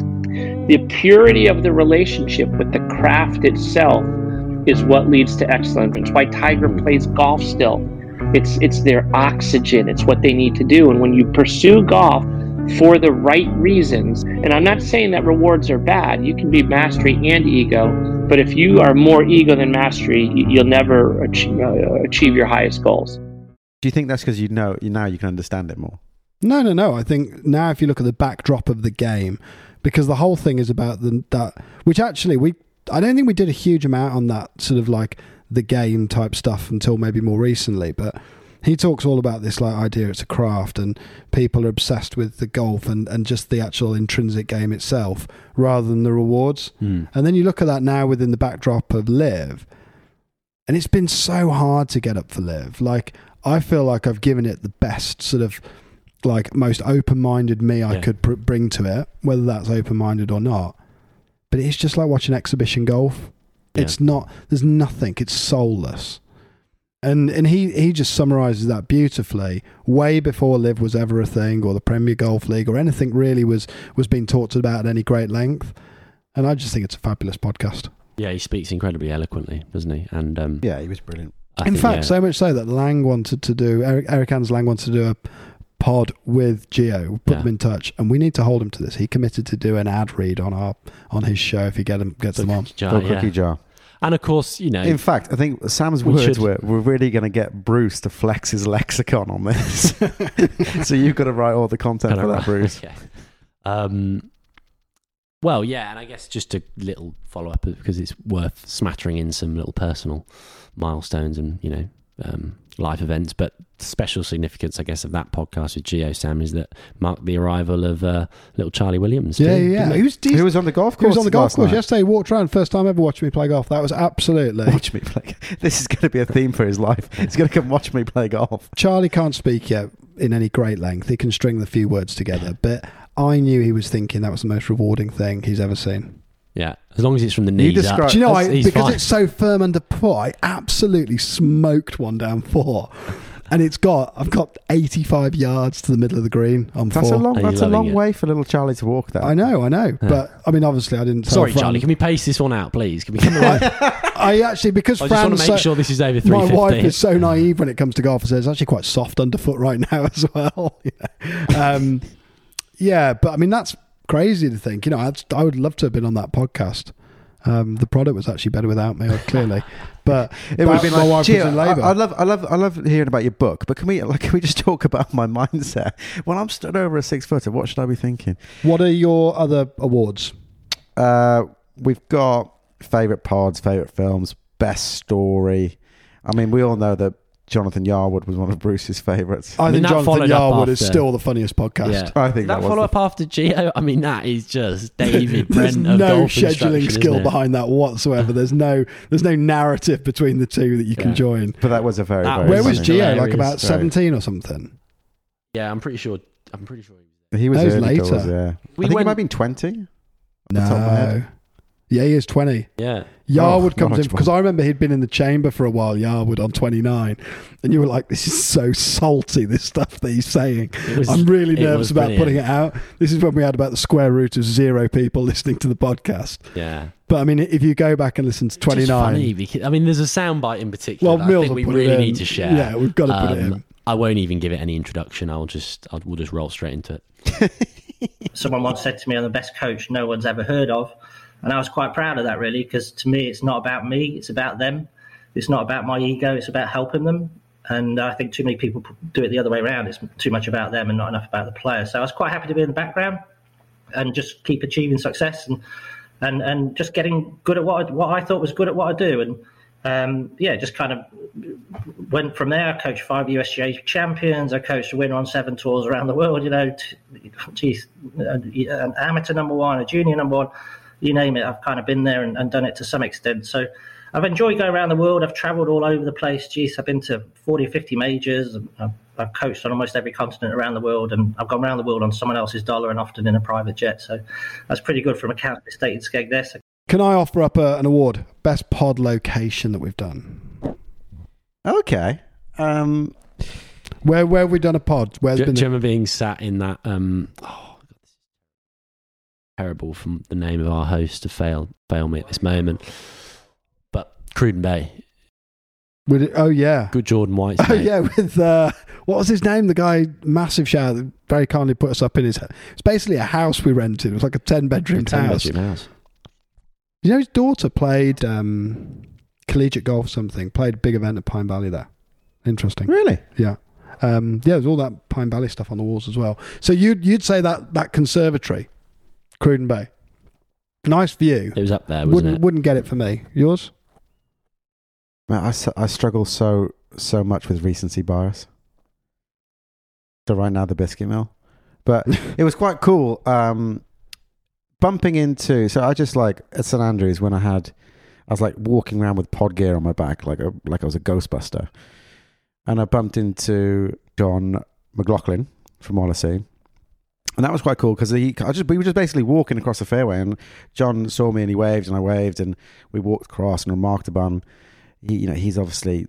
[SPEAKER 9] The purity of the relationship with the craft itself is what leads to excellence. It's why Tiger plays golf still. It's their oxygen. It's what they need to do. And when you pursue golf for the right reasons, and I'm not saying that rewards are bad. You can be mastery and ego, but if you are more ego than mastery, you'll never achieve your highest goals.
[SPEAKER 2] Do you think that's because now you can understand it more?
[SPEAKER 1] No. I think now if you look at the backdrop of the game, because the whole thing is about that, which actually I don't think we did a huge amount on that sort of like the game type stuff until maybe more recently, but he talks all about this like idea it's a craft and people are obsessed with the golf and just the actual intrinsic game itself rather than the rewards. And then you look at that now within the backdrop of Live, and it's been so hard to get up for Live. Like, I feel like I've given it the best sort of like most open-minded me I could bring to it, whether that's open-minded or not. But it's just like watching exhibition golf.
[SPEAKER 5] Yeah.
[SPEAKER 1] It's not, there's nothing, it's soulless. And he just summarises that beautifully. Way before Live was ever a thing, or the Premier Golf League, or anything really was being talked about at any great length. And I just think it's a fabulous podcast.
[SPEAKER 5] Yeah, he speaks incredibly eloquently, doesn't he? And
[SPEAKER 2] Yeah, he was brilliant.
[SPEAKER 1] In fact, so much so that Lang wanted to do, Eric Anders Lang wanted to do a pod with Gio, put them in touch, and we need to hold him to this. He committed to do an ad read on his show if he gets them on.
[SPEAKER 2] Cookie jar.
[SPEAKER 5] And of course,
[SPEAKER 2] In fact, I think Sam's words were, "We're really going to get Bruce to flex his lexicon on this." So you've got to write all the content for that, Bruce.
[SPEAKER 5] Okay. Well, yeah, and I guess just a little follow up because it's worth smattering in some little personal milestones and life events, but special significance, I guess, of that podcast with Gio Sam is that marked the arrival of little Charlie Williams.
[SPEAKER 1] Yeah.
[SPEAKER 2] He was on the golf course.
[SPEAKER 1] He was on the golf course
[SPEAKER 2] night.
[SPEAKER 1] yesterday. He walked around. First time ever watching me play golf. That was absolutely.
[SPEAKER 2] Watch me play. This is going to be a theme for his life. He's going to come watch me play golf.
[SPEAKER 1] Charlie can't speak yet in any great length. He can string the few words together, but I knew he was thinking that was the most rewarding thing he's ever seen.
[SPEAKER 5] Yeah, as long as it's from the knees up.
[SPEAKER 1] Do you know, because
[SPEAKER 5] fine.
[SPEAKER 1] it's so firm underfoot, I absolutely smoked one down 4. And I've got 85 yards to the middle of the green on 4.
[SPEAKER 2] That's a long way for little Charlie to walk there.
[SPEAKER 1] I know. But I mean, obviously, I didn't.
[SPEAKER 5] Sorry, Charlie. Can we pace this one out, please? Can we come around?
[SPEAKER 1] I actually, because
[SPEAKER 5] I just want to make sure this is over 3:15.
[SPEAKER 1] My wife is so naive when it comes to golf. And says it's actually quite soft underfoot right now as well. Yeah, but I mean that's crazy to think. I would love to have been on that podcast. The product was actually better without me, clearly. But
[SPEAKER 2] it would have been
[SPEAKER 1] my
[SPEAKER 2] like,
[SPEAKER 1] wife was in labour.
[SPEAKER 2] I love hearing about your book. But can we just talk about my mindset when I'm stood over a 6-footer? What should I be thinking?
[SPEAKER 1] What are your other awards?
[SPEAKER 2] We've got favourite pods, favourite films, best story. I mean, we all know that Jonathan Yarwood was one of Bruce's favourites.
[SPEAKER 1] I think
[SPEAKER 4] that
[SPEAKER 1] Jonathan
[SPEAKER 4] followed up
[SPEAKER 1] Yarwood is
[SPEAKER 4] after-
[SPEAKER 1] still the funniest podcast.
[SPEAKER 4] Yeah.
[SPEAKER 2] I think
[SPEAKER 4] That
[SPEAKER 2] that
[SPEAKER 4] follow
[SPEAKER 2] was
[SPEAKER 4] up after Gio. I mean, that is just David
[SPEAKER 1] There's
[SPEAKER 4] Brent of
[SPEAKER 1] no
[SPEAKER 4] golf instruction,
[SPEAKER 1] scheduling skill
[SPEAKER 4] isn't it?
[SPEAKER 1] behind that whatsoever. There's no narrative between the two that you can
[SPEAKER 4] Yeah.
[SPEAKER 1] join.
[SPEAKER 2] but that was a very,
[SPEAKER 4] That
[SPEAKER 2] very
[SPEAKER 1] Where was
[SPEAKER 2] funny-
[SPEAKER 1] Gio?
[SPEAKER 4] hilarious.
[SPEAKER 1] Like about
[SPEAKER 2] Sorry.
[SPEAKER 1] 17 or something?
[SPEAKER 4] Yeah, I'm pretty sure.
[SPEAKER 2] He was
[SPEAKER 1] That was
[SPEAKER 2] early
[SPEAKER 1] later.
[SPEAKER 2] doors, yeah.
[SPEAKER 4] We
[SPEAKER 2] I think he
[SPEAKER 4] went-
[SPEAKER 2] might have been 20. the top of my head.
[SPEAKER 1] No. Yeah, he is 20.
[SPEAKER 4] Yeah.
[SPEAKER 1] Yarwood
[SPEAKER 2] what
[SPEAKER 1] comes
[SPEAKER 2] a
[SPEAKER 1] in because
[SPEAKER 2] fun.
[SPEAKER 1] I remember he'd been in the chamber for a while, Yarwood on 29, and you were like, this is so salty, this stuff that he's saying.
[SPEAKER 4] It was-
[SPEAKER 1] I'm really
[SPEAKER 4] it
[SPEAKER 1] nervous
[SPEAKER 4] was
[SPEAKER 1] about
[SPEAKER 4] brilliant.
[SPEAKER 1] putting it out. This is when we had about the square root of 0 people listening to the podcast.
[SPEAKER 4] Yeah.
[SPEAKER 1] But I mean, if you go back and listen to
[SPEAKER 4] Just funny
[SPEAKER 1] 29,
[SPEAKER 4] because, I mean, there's a soundbite in particular
[SPEAKER 1] well,
[SPEAKER 4] that I
[SPEAKER 1] Mills
[SPEAKER 4] think
[SPEAKER 1] will
[SPEAKER 4] we
[SPEAKER 1] put it
[SPEAKER 4] really
[SPEAKER 1] in.
[SPEAKER 4] need to share.
[SPEAKER 1] Yeah, we've got to put it in.
[SPEAKER 4] I won't even give it any introduction. We'll just roll straight into it.
[SPEAKER 10] Someone once said to me, I'm the best coach no one's ever heard of. And I was quite proud of that, really, because to me, it's not about me. It's about them. It's not about my ego. It's about helping them. And I think too many people do it the other way around. It's too much about them and not enough about the player. So I was quite happy to be in the background and just keep achieving success and just getting good at what I thought was good at what I do. And just kind of went from there. I coached 5 USGA champions. I coached a winner on 7 tours around the world. An amateur number 1, a junior number 1, you name it. I've kind of been there and done it to some extent. So I've enjoyed going around the world. I've travelled all over the place. I've been to 40 or 50 majors. I've coached on almost every continent around the world, and I've gone around the world on someone else's dollar and often in a private jet. So that's pretty good from a county estate in Skegness.
[SPEAKER 1] Can I offer up an award? Best pod location that we've done.
[SPEAKER 2] Okay.
[SPEAKER 1] Where have we done a pod? Where's
[SPEAKER 4] Do
[SPEAKER 1] been
[SPEAKER 4] you remember being sat in that? God, this is terrible from the name of our host to fail me at this moment. But Cruden Bay,
[SPEAKER 1] oh yeah.
[SPEAKER 4] good Jordan White.
[SPEAKER 1] Oh yeah, with what was his name? The guy, massive shout, that very kindly put us up in his. It's basically a house we rented. It was like a 10-bedroom house.
[SPEAKER 4] house.
[SPEAKER 1] You know, his daughter played collegiate golf, something. Played a big event at Pine Valley there. Interesting.
[SPEAKER 2] Really?
[SPEAKER 1] Yeah. There's all that Pine Valley stuff on the walls as well. So you'd say that conservatory, Cruden Bay, nice view.
[SPEAKER 4] It was up there, wasn't it?
[SPEAKER 1] Wouldn't get it for me. Yours?
[SPEAKER 2] Man, I struggle so much with recency bias. So right now, the biscuit mill. But it was quite cool. Bumping into... So I just like, at St Andrews, when I was like walking around with pod gear on my back, like I was a Ghostbuster. And I bumped into John McLaughlin from Wallasey. And that was quite cool because we were just basically walking across the fairway, and John saw me and he waved, and I waved, and we walked across and remarked upon... he's obviously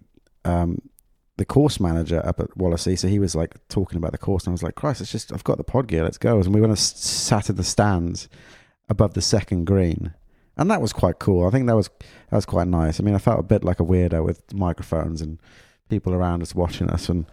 [SPEAKER 2] the course manager up at Wallasey, so he was like talking about the course, and I was like, Christ, I've got the pod gear, let's go. And we went and sat in the stands above the second green, and that was quite cool. I think that was quite nice. I mean, I felt a bit like a weirdo with microphones and people around us watching us, and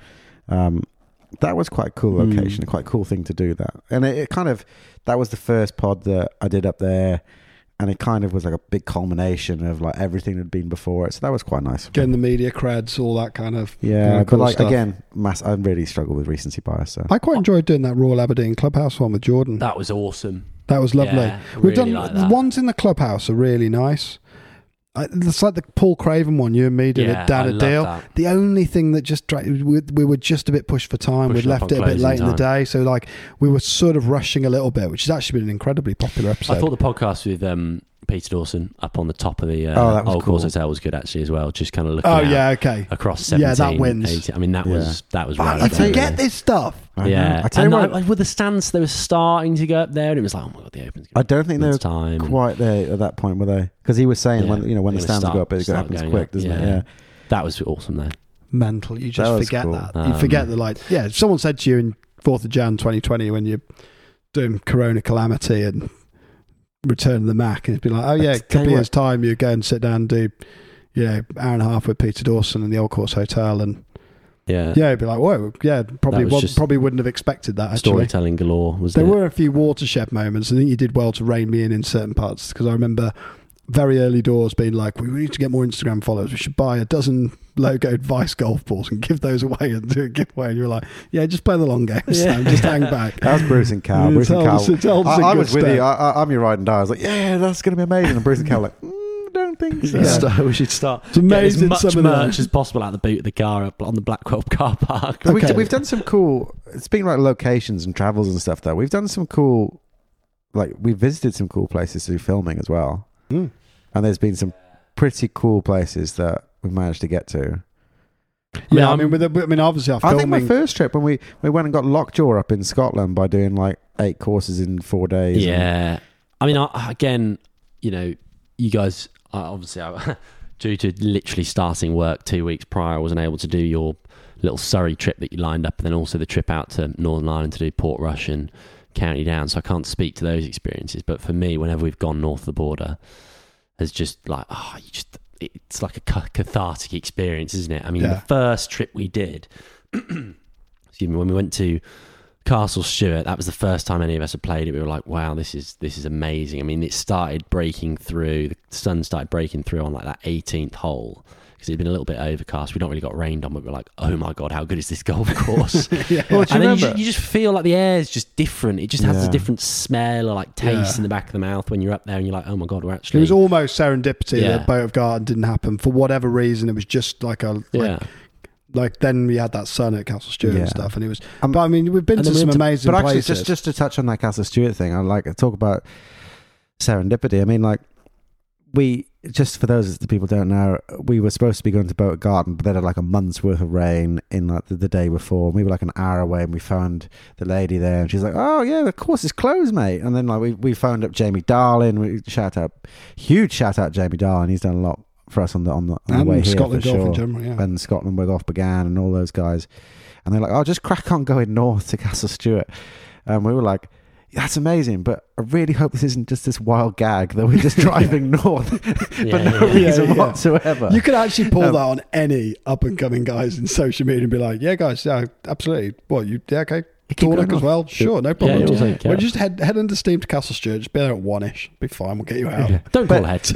[SPEAKER 2] that was quite a cool location, a quite cool thing to do that. And it kind of, that was the first pod that I did up there. And it kind of was like a big culmination of like everything that had been before it. So that was quite nice.
[SPEAKER 1] Getting the media creds, all that kind of
[SPEAKER 2] cool but like
[SPEAKER 1] stuff.
[SPEAKER 2] again, I really struggle with recency bias. So
[SPEAKER 1] I quite enjoyed doing that Royal Aberdeen Clubhouse one with Jordan.
[SPEAKER 4] That was awesome.
[SPEAKER 1] That was lovely.
[SPEAKER 4] Yeah,
[SPEAKER 1] We've
[SPEAKER 4] really
[SPEAKER 1] done
[SPEAKER 4] like
[SPEAKER 1] the
[SPEAKER 4] that.
[SPEAKER 1] ones in the clubhouse are really nice. It's like the Paul Craven one you and me did at down
[SPEAKER 4] I
[SPEAKER 1] at
[SPEAKER 4] love
[SPEAKER 1] Deal.
[SPEAKER 4] that.
[SPEAKER 1] The only thing that just we were just a bit pushed for time. We'd
[SPEAKER 4] Pushing up
[SPEAKER 1] left it
[SPEAKER 4] on
[SPEAKER 1] a bit
[SPEAKER 4] closing
[SPEAKER 1] late in the
[SPEAKER 4] time.
[SPEAKER 1] day, so like we were sort of rushing a little bit, which has actually been an incredibly popular episode.
[SPEAKER 4] I thought the podcast with Peter Dawson up on the top of the
[SPEAKER 2] that was
[SPEAKER 4] Old Course
[SPEAKER 2] cool.
[SPEAKER 4] Hotel was good actually as well. Just kind of looking
[SPEAKER 1] okay.
[SPEAKER 4] across 17,
[SPEAKER 1] Yeah, that wins.
[SPEAKER 4] 18. I mean, that was
[SPEAKER 1] But
[SPEAKER 4] right.
[SPEAKER 1] I
[SPEAKER 4] up there,
[SPEAKER 1] forget
[SPEAKER 4] really.
[SPEAKER 1] this stuff.
[SPEAKER 4] Yeah,
[SPEAKER 2] I tell you
[SPEAKER 4] and
[SPEAKER 2] what,
[SPEAKER 4] with the stands, they were starting to go up there, and it was like, oh my god, the Open's.
[SPEAKER 2] I don't think they were
[SPEAKER 4] time.
[SPEAKER 2] quite there at that point, were they? Because he was saying when the
[SPEAKER 4] Gonna
[SPEAKER 2] stands go up, it
[SPEAKER 4] start
[SPEAKER 2] happens
[SPEAKER 4] going
[SPEAKER 2] quick,
[SPEAKER 4] up.
[SPEAKER 2] doesn't it? Yeah.
[SPEAKER 4] That was awesome though.
[SPEAKER 1] Mental. You
[SPEAKER 2] That
[SPEAKER 1] just
[SPEAKER 2] was
[SPEAKER 1] forget
[SPEAKER 2] cool.
[SPEAKER 1] that. You forget that, if someone said to you in 4th of Jan 2020 when you're doing Corona Calamity and Return of the Mac, and it'd be like, oh yeah, a couple of years' time you go and sit down and do, hour and a half with Peter Dawson in the Old Course Hotel, and it'd be like, whoa, probably wouldn't have expected that. Actually,
[SPEAKER 4] Storytelling galore was
[SPEAKER 1] there
[SPEAKER 4] there.
[SPEAKER 1] were a few watershed moments. I think you did well to rein me in certain parts, because I remember very early doors being like, we need to get more Instagram followers. We should buy a dozen logoed Vice golf balls and give those away and do a giveaway. And you're like, yeah, just play the long game, Sam. Just hang back.
[SPEAKER 2] That was Bruce and Cal.
[SPEAKER 1] Yeah,
[SPEAKER 2] Bruce and
[SPEAKER 1] tell us-
[SPEAKER 2] Cal.
[SPEAKER 1] tell us
[SPEAKER 2] I
[SPEAKER 1] a
[SPEAKER 2] was
[SPEAKER 1] good
[SPEAKER 2] with you.
[SPEAKER 1] step.
[SPEAKER 2] I'm your ride and die. I was like, yeah, that's going to be amazing. And Bruce and Cal were like, don't think so.
[SPEAKER 5] We should start
[SPEAKER 1] It's amazing
[SPEAKER 5] getting as much
[SPEAKER 1] some of the-
[SPEAKER 5] merch as possible out the boot of the car up on the Blackwell car park.
[SPEAKER 1] Okay.
[SPEAKER 2] We've done some cool. Speaking about locations and travels and stuff, though, we've done some cool. Like we've visited some cool places to do filming as well, and there's been some pretty cool places that we've managed to get to.
[SPEAKER 1] I mean, obviously, our
[SPEAKER 2] I
[SPEAKER 1] filming.
[SPEAKER 2] think my first trip when we went and got Lockjaw up in Scotland by doing like 8 courses in 4 days.
[SPEAKER 5] Yeah, I mean, again, you know, you guys obviously due to literally starting work 2 weeks prior, I wasn't able to do your little Surrey trip that you lined up, and then also the trip out to Northern Ireland to do Portrush and County Down. So I can't speak to those experiences. But for me, whenever we've gone north of the border, has just like it's like a cathartic experience, isn't it? I mean, the first trip we did, excuse me, when we went to Castle Stewart, that was the first time any of us had played it. We were like, wow, this is amazing. I mean, it started breaking through, the sun started breaking through on like that 18th hole, because it had been a little bit overcast. We'd not really got rained on, but we were like, oh my God, how good is this golf course?
[SPEAKER 2] Well,
[SPEAKER 5] And then you just feel like the air is just different. It just has a different smell or like taste in the back of the mouth when you're up there and you're like, oh my God, we're actually...
[SPEAKER 1] It was almost serendipity that Boat of Garden didn't happen for whatever reason. It was just like like then we had that sun at Castle Stewart and stuff, and it was. But I mean, we've been to some amazing
[SPEAKER 2] but actually,
[SPEAKER 1] places.
[SPEAKER 2] just to touch on that Castle Stewart thing, I like to talk about serendipity. I mean, like we just for those the people don't know, we were supposed to be going to Boat Garden, but they had like a month's worth of rain in like the day before. And we were like an hour away, and we found the lady there, and she's like, "Oh yeah, the course is closed, mate." And then like we phoned up Jamie Darling. Huge shout out Jamie Darling. He's done a lot for us on the way here,
[SPEAKER 1] Scotland
[SPEAKER 2] for
[SPEAKER 1] Golf
[SPEAKER 2] sure.
[SPEAKER 1] in general,
[SPEAKER 2] And Scotland where golf began, and all those guys. And they're like, "Oh, just crack on going north to Castle Stewart." And we were like, "That's amazing, but I really hope this isn't just this wild gag that we're just driving north for no reason whatsoever."
[SPEAKER 1] You could actually pull that on any up and coming guys in social media and be like, "Yeah, guys, yeah, absolutely. What you? Yeah, okay." Tornock as well, sure, no problem. We'll just head under steam to Castle Stewart. Just be there at 1ish. Be fine. We'll get you out.
[SPEAKER 5] Don't call ahead.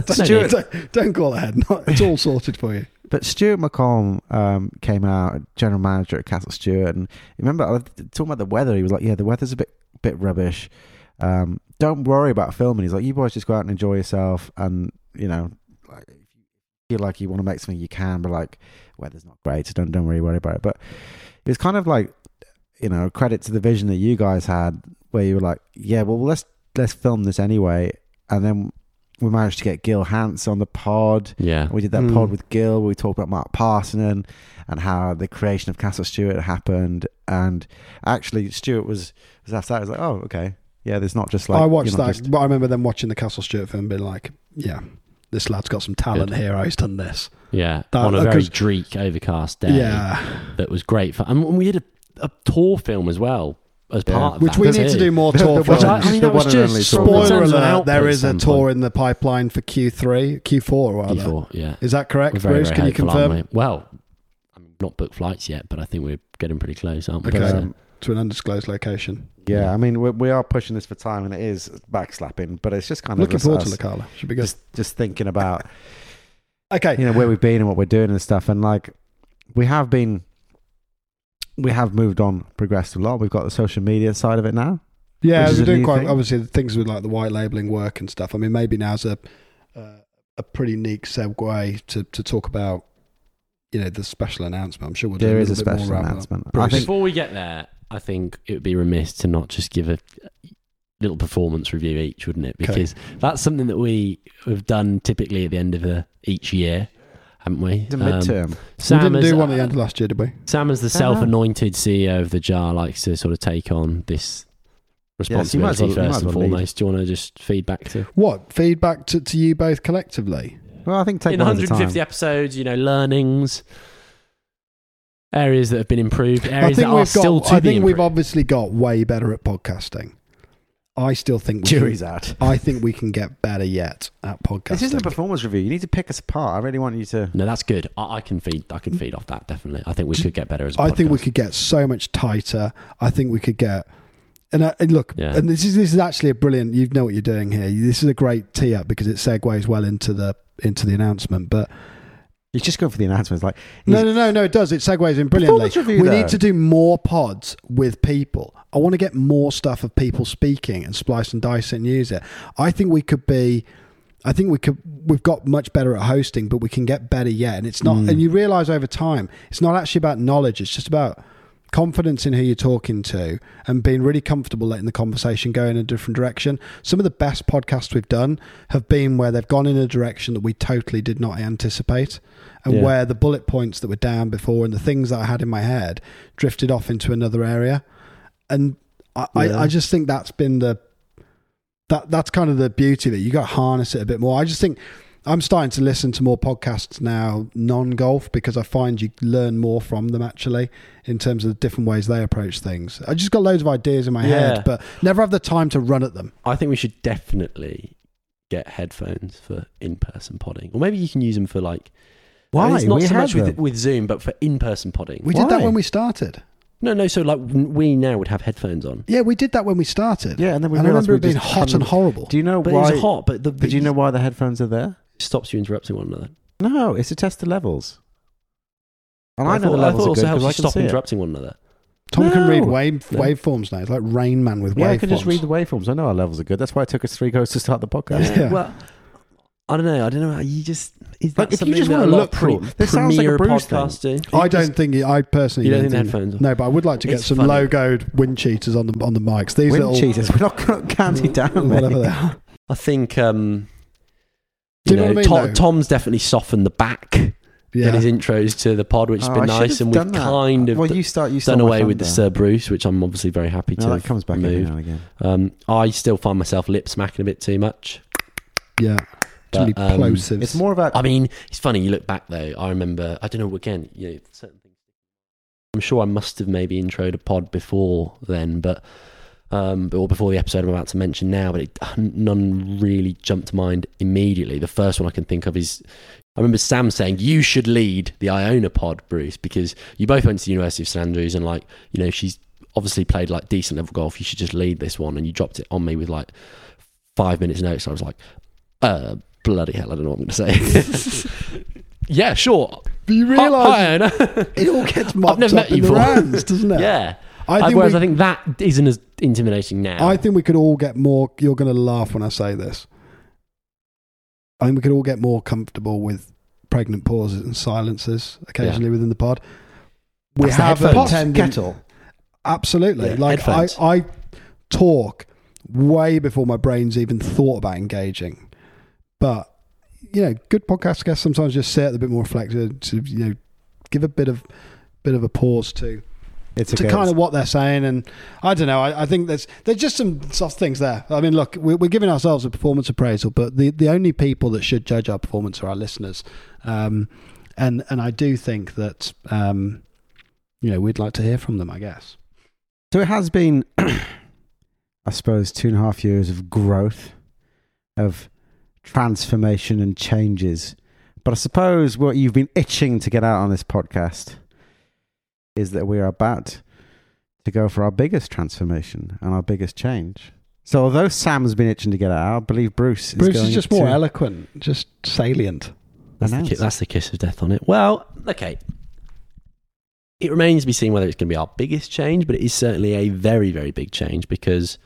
[SPEAKER 1] Don't call ahead. It's all sorted for you.
[SPEAKER 2] But Stuart McComb came out, general manager at Castle Stewart, and remember talking about the weather. He was like, "Yeah, the weather's a bit rubbish. Don't worry about filming." He's like, "You boys just go out and enjoy yourself, and you know, like, if you feel like you want to make something, you can. But like, weather's not great, so don't really worry about it." But it was kind of like, you know, credit to the vision that you guys had, where you were like, "Yeah, well, let's film this anyway," and then we managed to get Gil Hance on the pod.
[SPEAKER 5] Yeah.
[SPEAKER 2] We did that pod with Gil where we talked about Mark Parsonen and how the creation of Castle Stewart happened. And actually, Stewart was after that, I was like, "Oh, okay. Yeah, there's not just like..."
[SPEAKER 1] I watched that, but I remember them watching the Castle Stewart film and being like, "Yeah, this lad's got some talent here. He's done this."
[SPEAKER 5] Yeah. On a very dreek, overcast day.
[SPEAKER 1] Yeah.
[SPEAKER 5] That was great fun. And we did a tour film as well. As part of
[SPEAKER 1] which
[SPEAKER 5] that
[SPEAKER 1] we need to do more tour films.
[SPEAKER 5] That was just
[SPEAKER 1] spoiler alert. There is a tour in the pipeline for Q4 rather.
[SPEAKER 5] Q4, yeah.
[SPEAKER 1] Is that correct,
[SPEAKER 5] Very,
[SPEAKER 1] Bruce?
[SPEAKER 5] very
[SPEAKER 1] Can you
[SPEAKER 5] hopeful,
[SPEAKER 1] confirm?
[SPEAKER 5] aren't we? Well, I'm not booked flights yet, but I think we're getting pretty close, aren't we?
[SPEAKER 1] Okay, to an undisclosed location.
[SPEAKER 2] Yeah, I mean, we are pushing this for time, and it is backslapping, but it's just kind of
[SPEAKER 1] looking forward to Lakala. Should be good.
[SPEAKER 2] Just thinking about,
[SPEAKER 1] okay,
[SPEAKER 2] you know, where we've been and what we're doing and stuff, and like we have moved on, progressed a lot. We've got the social media side of it now.
[SPEAKER 1] Yeah, we're doing quite obviously the things with like the white labeling work and stuff. I mean, maybe now's a pretty neat segue to talk about, you know, the special announcement. I'm sure we'll do
[SPEAKER 2] there
[SPEAKER 1] a
[SPEAKER 2] is a
[SPEAKER 1] little bit
[SPEAKER 2] special
[SPEAKER 1] more
[SPEAKER 2] announcement.
[SPEAKER 5] Before we get there, I think it would be remiss to not just give a little performance review each, wouldn't it? Because that's something that we have done typically at the end of each year. Haven't we?
[SPEAKER 2] The midterm.
[SPEAKER 1] We didn't do one at the end of last year, did we?
[SPEAKER 5] Sam, as the self-anointed CEO of the Jar, likes to sort of take on this responsibility first and foremost. Do you want to just feedback to
[SPEAKER 1] what feedback to you both collectively?
[SPEAKER 2] Well, I think
[SPEAKER 5] in 150 episodes, you know, learnings, areas that have been improved, areas that are still to be improved.
[SPEAKER 1] We've obviously got way better at podcasting. I still think
[SPEAKER 2] jury's out.
[SPEAKER 1] I think we can get better yet at podcasting.
[SPEAKER 2] This isn't a performance review. You need to pick us apart. I really want you to.
[SPEAKER 5] No, that's good. I can feed off that, definitely. I think we could get better as a podcast.
[SPEAKER 1] I think we could get so much tighter. I think we could get. And look, and this is actually a brilliant. You know what you're doing here. This is a great tee up because it segues well into the announcement. But
[SPEAKER 2] he's just going for the announcements. Like
[SPEAKER 1] no, it does. It segues in brilliantly. We need to do more pods with people. I want to get more stuff of people speaking and splice and dice it and use it. I think we could be I think we've got much better at hosting, but we can get better yet. And it's not, and you realise over time, it's not actually about knowledge. It's just about confidence in who you're talking to and being really comfortable letting the conversation go in a different direction. Some of the best podcasts we've done have been where they've gone in a direction that we totally did not anticipate, and where the bullet points that were down before and the things that I had in my head drifted off into another area. And I just think that's been that's kind of the beauty of it. You got to harness it a bit more. I just think I'm starting to listen to more podcasts now, non-golf, because I find you learn more from them actually in terms of the different ways they approach things. I just got loads of ideas in my head, but never have the time to run at them.
[SPEAKER 5] I think we should definitely get headphones for in-person podding, or maybe you can use them for like.
[SPEAKER 2] Why?
[SPEAKER 5] It's not so much with Zoom, but for in-person podding.
[SPEAKER 1] We did that when we started.
[SPEAKER 5] No. So like we now would have headphones on.
[SPEAKER 1] Yeah, we did that when we started.
[SPEAKER 2] Yeah, and then I
[SPEAKER 1] remember it being hot and horrible.
[SPEAKER 2] Do you know
[SPEAKER 5] but
[SPEAKER 2] why?
[SPEAKER 5] It was hot, but
[SPEAKER 2] do you know why the headphones are there?
[SPEAKER 5] It stops you interrupting one another.
[SPEAKER 2] No, it's to test the levels. And
[SPEAKER 5] I
[SPEAKER 2] know the
[SPEAKER 5] thought
[SPEAKER 2] levels
[SPEAKER 5] it
[SPEAKER 2] are
[SPEAKER 5] also
[SPEAKER 2] good
[SPEAKER 5] helps you
[SPEAKER 2] because I can
[SPEAKER 5] stop
[SPEAKER 2] see it.
[SPEAKER 5] interrupting one another.
[SPEAKER 1] Tom can read
[SPEAKER 2] No.
[SPEAKER 1] waveforms now. It's like Rain Man with waveforms.
[SPEAKER 2] Yeah, I can just read the waveforms. I know our levels are good. That's why it took us 3 goes to start the podcast.
[SPEAKER 1] Yeah.
[SPEAKER 5] Well, I don't know. You just is that
[SPEAKER 2] Like, if you
[SPEAKER 5] something
[SPEAKER 2] just
[SPEAKER 5] that
[SPEAKER 2] wanna
[SPEAKER 5] a lot
[SPEAKER 2] look
[SPEAKER 5] of
[SPEAKER 2] cool, this sounds like a
[SPEAKER 5] premier
[SPEAKER 2] Bruce
[SPEAKER 5] podcasts do?
[SPEAKER 1] I don't think I personally
[SPEAKER 5] You don't
[SPEAKER 1] don't
[SPEAKER 5] think the headphones on?
[SPEAKER 1] No, but I would like to get
[SPEAKER 5] It's
[SPEAKER 1] some
[SPEAKER 5] funny.
[SPEAKER 1] logoed wind cheaters on the mics. These
[SPEAKER 2] Wind
[SPEAKER 1] little
[SPEAKER 2] cheaters. We're not counting down,
[SPEAKER 1] whatever
[SPEAKER 2] mate.
[SPEAKER 1] they are.
[SPEAKER 5] I think
[SPEAKER 1] Do you know what I mean, though?
[SPEAKER 5] Tom's definitely softened the back in
[SPEAKER 1] Yeah.
[SPEAKER 5] his intros to the pod, which has been
[SPEAKER 2] I
[SPEAKER 5] nice,
[SPEAKER 2] should
[SPEAKER 5] and
[SPEAKER 2] have
[SPEAKER 5] we've
[SPEAKER 2] done that.
[SPEAKER 5] kind of
[SPEAKER 2] Well, you stole
[SPEAKER 5] done
[SPEAKER 2] my
[SPEAKER 5] away with the
[SPEAKER 2] thunder.
[SPEAKER 5] Sir Bruce, which I'm obviously very happy to
[SPEAKER 2] No, that
[SPEAKER 5] have
[SPEAKER 2] comes back every
[SPEAKER 5] moved.
[SPEAKER 2] now and again.
[SPEAKER 5] I still find myself lip smacking a bit too much.
[SPEAKER 1] Yeah. Too many
[SPEAKER 5] But,
[SPEAKER 1] plosives.
[SPEAKER 2] It's more about.
[SPEAKER 5] I mean, it's funny. You look back though. I remember. I don't know. Again, certain things. I'm sure I must have maybe introed a pod before then, or before the episode I'm about to mention now. But none really jumped to mind immediately. The first one I can think of is I remember Sam saying you should lead the Iona pod, Bruce, because you both went to the University of St Andrews, and she's obviously played like decent level golf. You should just lead this one, and you dropped it on me with like 5 minutes notice. I was like, bloody hell, I don't know what I'm going to say. Yeah, sure.
[SPEAKER 1] But you realise
[SPEAKER 5] Hi,
[SPEAKER 1] it all gets
[SPEAKER 5] I've
[SPEAKER 1] mopped
[SPEAKER 5] never
[SPEAKER 1] up
[SPEAKER 5] met
[SPEAKER 1] in
[SPEAKER 5] you
[SPEAKER 1] the
[SPEAKER 5] before.
[SPEAKER 1] rounds, doesn't it?
[SPEAKER 5] Yeah.
[SPEAKER 1] I
[SPEAKER 5] Whereas I think that isn't as intimidating now.
[SPEAKER 1] I think we could all get more. You're going to laugh when I say this. I think we could all get more comfortable with pregnant pauses and silences occasionally within the pod. We
[SPEAKER 5] That's the
[SPEAKER 1] have a
[SPEAKER 5] headphones.
[SPEAKER 1] tendency. Absolutely.
[SPEAKER 5] Yeah,
[SPEAKER 1] like
[SPEAKER 5] headphones.
[SPEAKER 1] I talk way before my brain's even thought about engaging. But good podcast guests sometimes just sit a bit more reflective to give a bit of a pause to kind of what they're saying. And I don't know. I think there's just some soft things there. I mean, look, we're giving ourselves a performance appraisal, but the only people that should judge our performance are our listeners. And I do think that we'd like to hear from them, I guess.
[SPEAKER 2] So it has been, I suppose, 2.5 years of growth, of transformation and changes. But I suppose what you've been itching to get out on this podcast is that we are about to go for our biggest transformation and our biggest change. So although Sam's been itching to get out, I believe Bruce
[SPEAKER 1] is just more eloquent, just salient.
[SPEAKER 5] That's the kiss of death on it. Well, okay. It remains to be seen whether it's going to be our biggest change, but it is certainly a very, very big change because,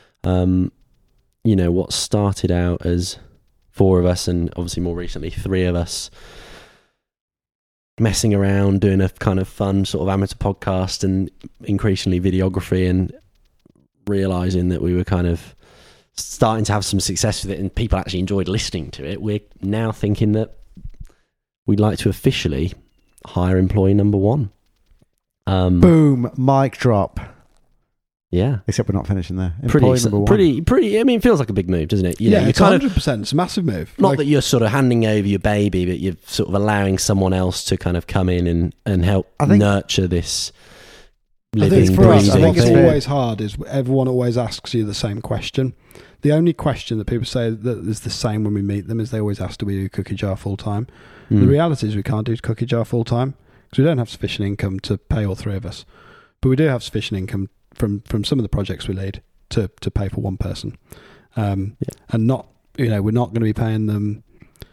[SPEAKER 5] what started out as 4 of us and obviously more recently 3 of us messing around, doing a kind of fun sort of amateur podcast and increasingly videography, and realising that we were kind of starting to have some success with it and people actually enjoyed listening to it. We're now thinking that we'd like to officially hire employee number 1.
[SPEAKER 2] Boom, mic drop.
[SPEAKER 5] Yeah.
[SPEAKER 2] Except we're not finishing there.
[SPEAKER 5] Pretty. I mean, it feels like a big move, doesn't it?
[SPEAKER 1] It's 100%. It's a massive move.
[SPEAKER 5] Not that you're sort of handing over your baby, but you're sort of allowing someone else to kind of come in and help nurture this living,
[SPEAKER 1] I think for us, I think it's
[SPEAKER 5] thing.
[SPEAKER 1] always hard. Is everyone always asks you the same question. The only question that people say that is the same when we meet them is they always ask, do we do Cookie Jar full time? The reality is we can't do Cookie Jar full time because we don't have sufficient income to pay all 3 of us. But we do have sufficient income from some of the projects we lead to pay for one person. And not, we're not going to be paying them,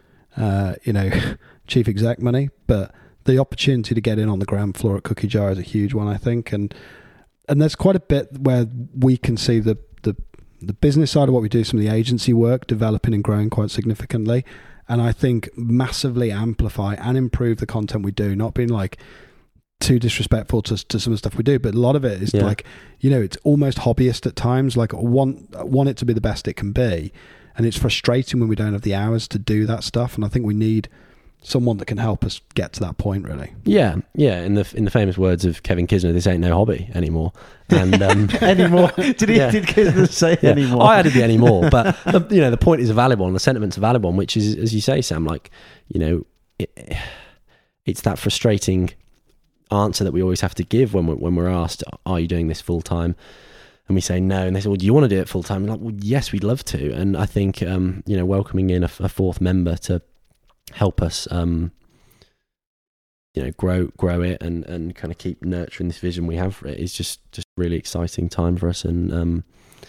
[SPEAKER 1] chief exec money, but the opportunity to get in on the ground floor at Cookie Jar is a huge one, I think. And there's quite a bit where we can see the the business side of what we do, some of the agency work, developing and growing quite significantly. And I think massively amplify and improve the content we do, not being like too disrespectful to some of the stuff we do, but a lot of it is like, you know, it's almost hobbyist at times. Like want it to be the best it can be, and it's frustrating when we don't have the hours to do that stuff. And I think we need someone that can help us get to that point, really.
[SPEAKER 5] Yeah. In the famous words of Kevin Kisner, this ain't no hobby anymore. And
[SPEAKER 2] anymore. Did Kisner say anymore?
[SPEAKER 5] I added the anymore, but you know, the point is a valid one, the sentiment's a valid one, which is, as you say, Sam, like, you know, it's that frustrating answer that we always have to give when we're asked, are you doing this full time? And we say no, and they say, well, do you want to do it full time? Like, well, yes, we'd love to. And I think you know, welcoming in a fourth member to help us you know, grow it and kind of keep nurturing this vision we have for it is just really exciting time for us. And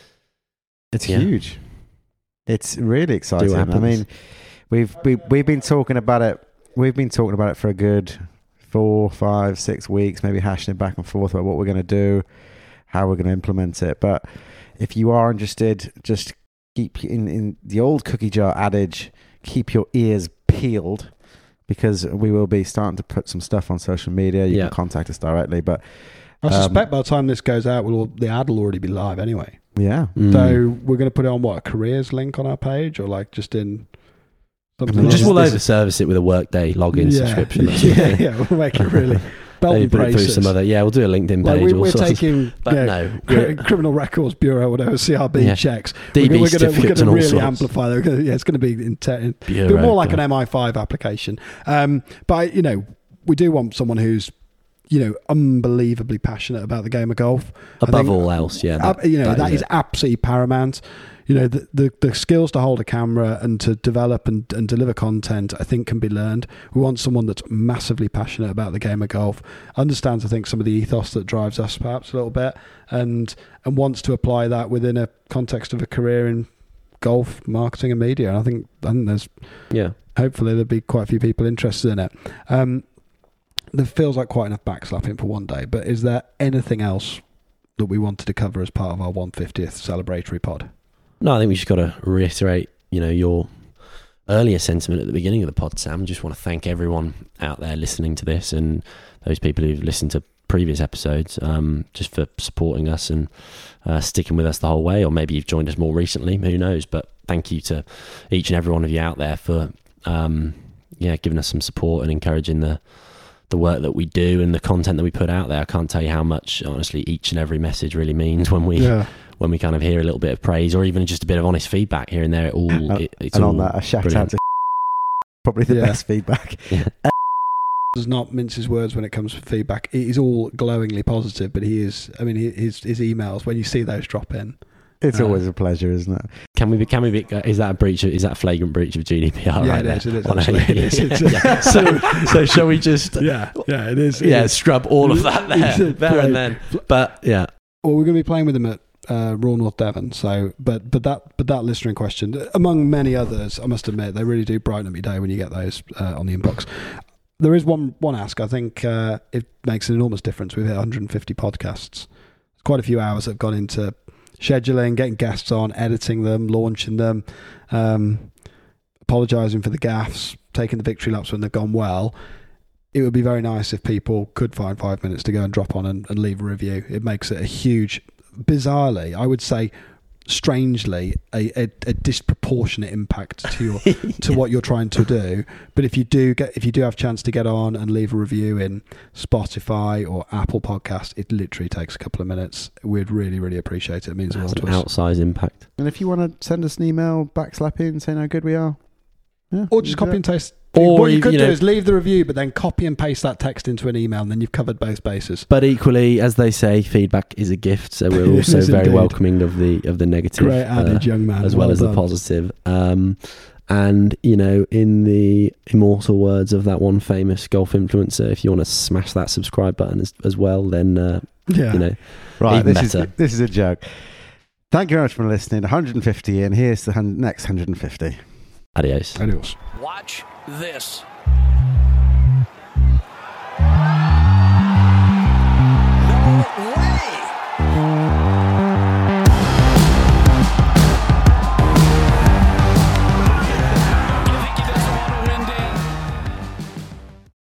[SPEAKER 2] it's huge. It's really exciting. I mean, we've been talking about it. We've been talking about it for a good 4, 5, 6 weeks, maybe hashing it back and forth about what we're going to do, how we're going to implement it. But if you are interested, just keep in the old cookie jar adage, keep your ears peeled, because we will be starting to put some stuff on social media. You can contact us directly. But
[SPEAKER 1] I suspect by the time this goes out, the ad will already be live anyway.
[SPEAKER 2] Yeah.
[SPEAKER 1] So we're going to put it on a careers link on our page, or like just in...
[SPEAKER 5] We'll over-service it with a Workday login subscription.
[SPEAKER 1] We'll make it really belt and braces.
[SPEAKER 5] Put it through some other, we'll do a LinkedIn page.
[SPEAKER 1] We're taking Criminal Records Bureau, whatever, CRB checks.
[SPEAKER 5] DB
[SPEAKER 1] we're
[SPEAKER 5] certificates
[SPEAKER 1] going to
[SPEAKER 5] and all
[SPEAKER 1] really
[SPEAKER 5] sorts.
[SPEAKER 1] amplify that. It's going to be more like an MI5 application. But, you know, we do want someone who's, you know, unbelievably passionate about the game of golf.
[SPEAKER 5] Above all else,
[SPEAKER 1] that is absolutely paramount. You know, the skills to hold a camera and to develop and deliver content, I think, can be learned. We want someone that's massively passionate about the game of golf, understands, I think, some of the ethos that drives us perhaps a little bit, and wants to apply that within a context of a career in golf, marketing and media. And I think there's, hopefully there'll be quite a few people interested in it. There feels like quite enough backslapping for one day, but is there anything else that we wanted to cover as part of our 150th celebratory pod?
[SPEAKER 5] No, I think we just got to reiterate, you know, your earlier sentiment at the beginning of the pod, Sam. Just want to thank everyone out there listening to this and those people who've listened to previous episodes, just for supporting us and sticking with us the whole way. Or maybe you've joined us more recently, who knows? But thank you to each and every one of you out there for, giving us some support and encouraging the work that we do and the content that we put out there. I can't tell you how much, honestly, each and every message really means when we kind of hear a little bit of praise or even just a bit of honest feedback here and there. It's
[SPEAKER 2] and
[SPEAKER 5] all
[SPEAKER 2] on that, a shout
[SPEAKER 5] brilliant.
[SPEAKER 2] out to probably the best feedback.
[SPEAKER 5] Yeah.
[SPEAKER 1] Does not mince his words when it comes to feedback. It is all glowingly positive, but his emails, when you see those drop in,
[SPEAKER 2] it's always a pleasure, isn't it?
[SPEAKER 5] Can we be? Is that a flagrant breach of GDPR?
[SPEAKER 1] Yeah,
[SPEAKER 5] right
[SPEAKER 1] it is.
[SPEAKER 5] It is. So shall we just?
[SPEAKER 1] It is.
[SPEAKER 5] Scrub all of that there and then. But yeah.
[SPEAKER 1] Well, we're going to be playing with them at Royal North Devon. So, but that listener in question, among many others, I must admit, they really do brighten up your day when you get those on the inbox. There is one ask. I think it makes an enormous difference. We've hit 150 podcasts. Quite a few hours have gone into scheduling, getting guests on, editing them, launching them, apologising for the gaffes, taking the victory laps when they've gone well. It would be very nice if people could find 5 minutes to go and drop on and leave a review. It makes it a huge, bizarrely, I would say, strangely, a disproportionate impact to your to what you're trying to do. But if you do have a chance to get on and leave a review in Spotify or Apple Podcast, it literally takes a couple of minutes. We'd really, really appreciate it. It means a lot to us.
[SPEAKER 5] Outsized impact.
[SPEAKER 2] And if you want to send us an email, backslapping, saying how good we are,
[SPEAKER 1] or just copy and paste.
[SPEAKER 5] Or
[SPEAKER 1] what you could do is leave the review, but then copy and paste that text into an email, and then you've covered both bases.
[SPEAKER 5] But equally, as they say, feedback is a gift. So we're also very welcoming of the negative,
[SPEAKER 1] great adage, young man,
[SPEAKER 5] as well as the positive. And you know, in the immortal words of that one famous golf influencer, if you want to smash that subscribe button as well, then you know,
[SPEAKER 2] right.
[SPEAKER 5] Even better.
[SPEAKER 2] This is a joke. Thank you very much for listening. 150 in. Here's the next 150.
[SPEAKER 5] Adios.
[SPEAKER 1] Adios.
[SPEAKER 3] Watch this.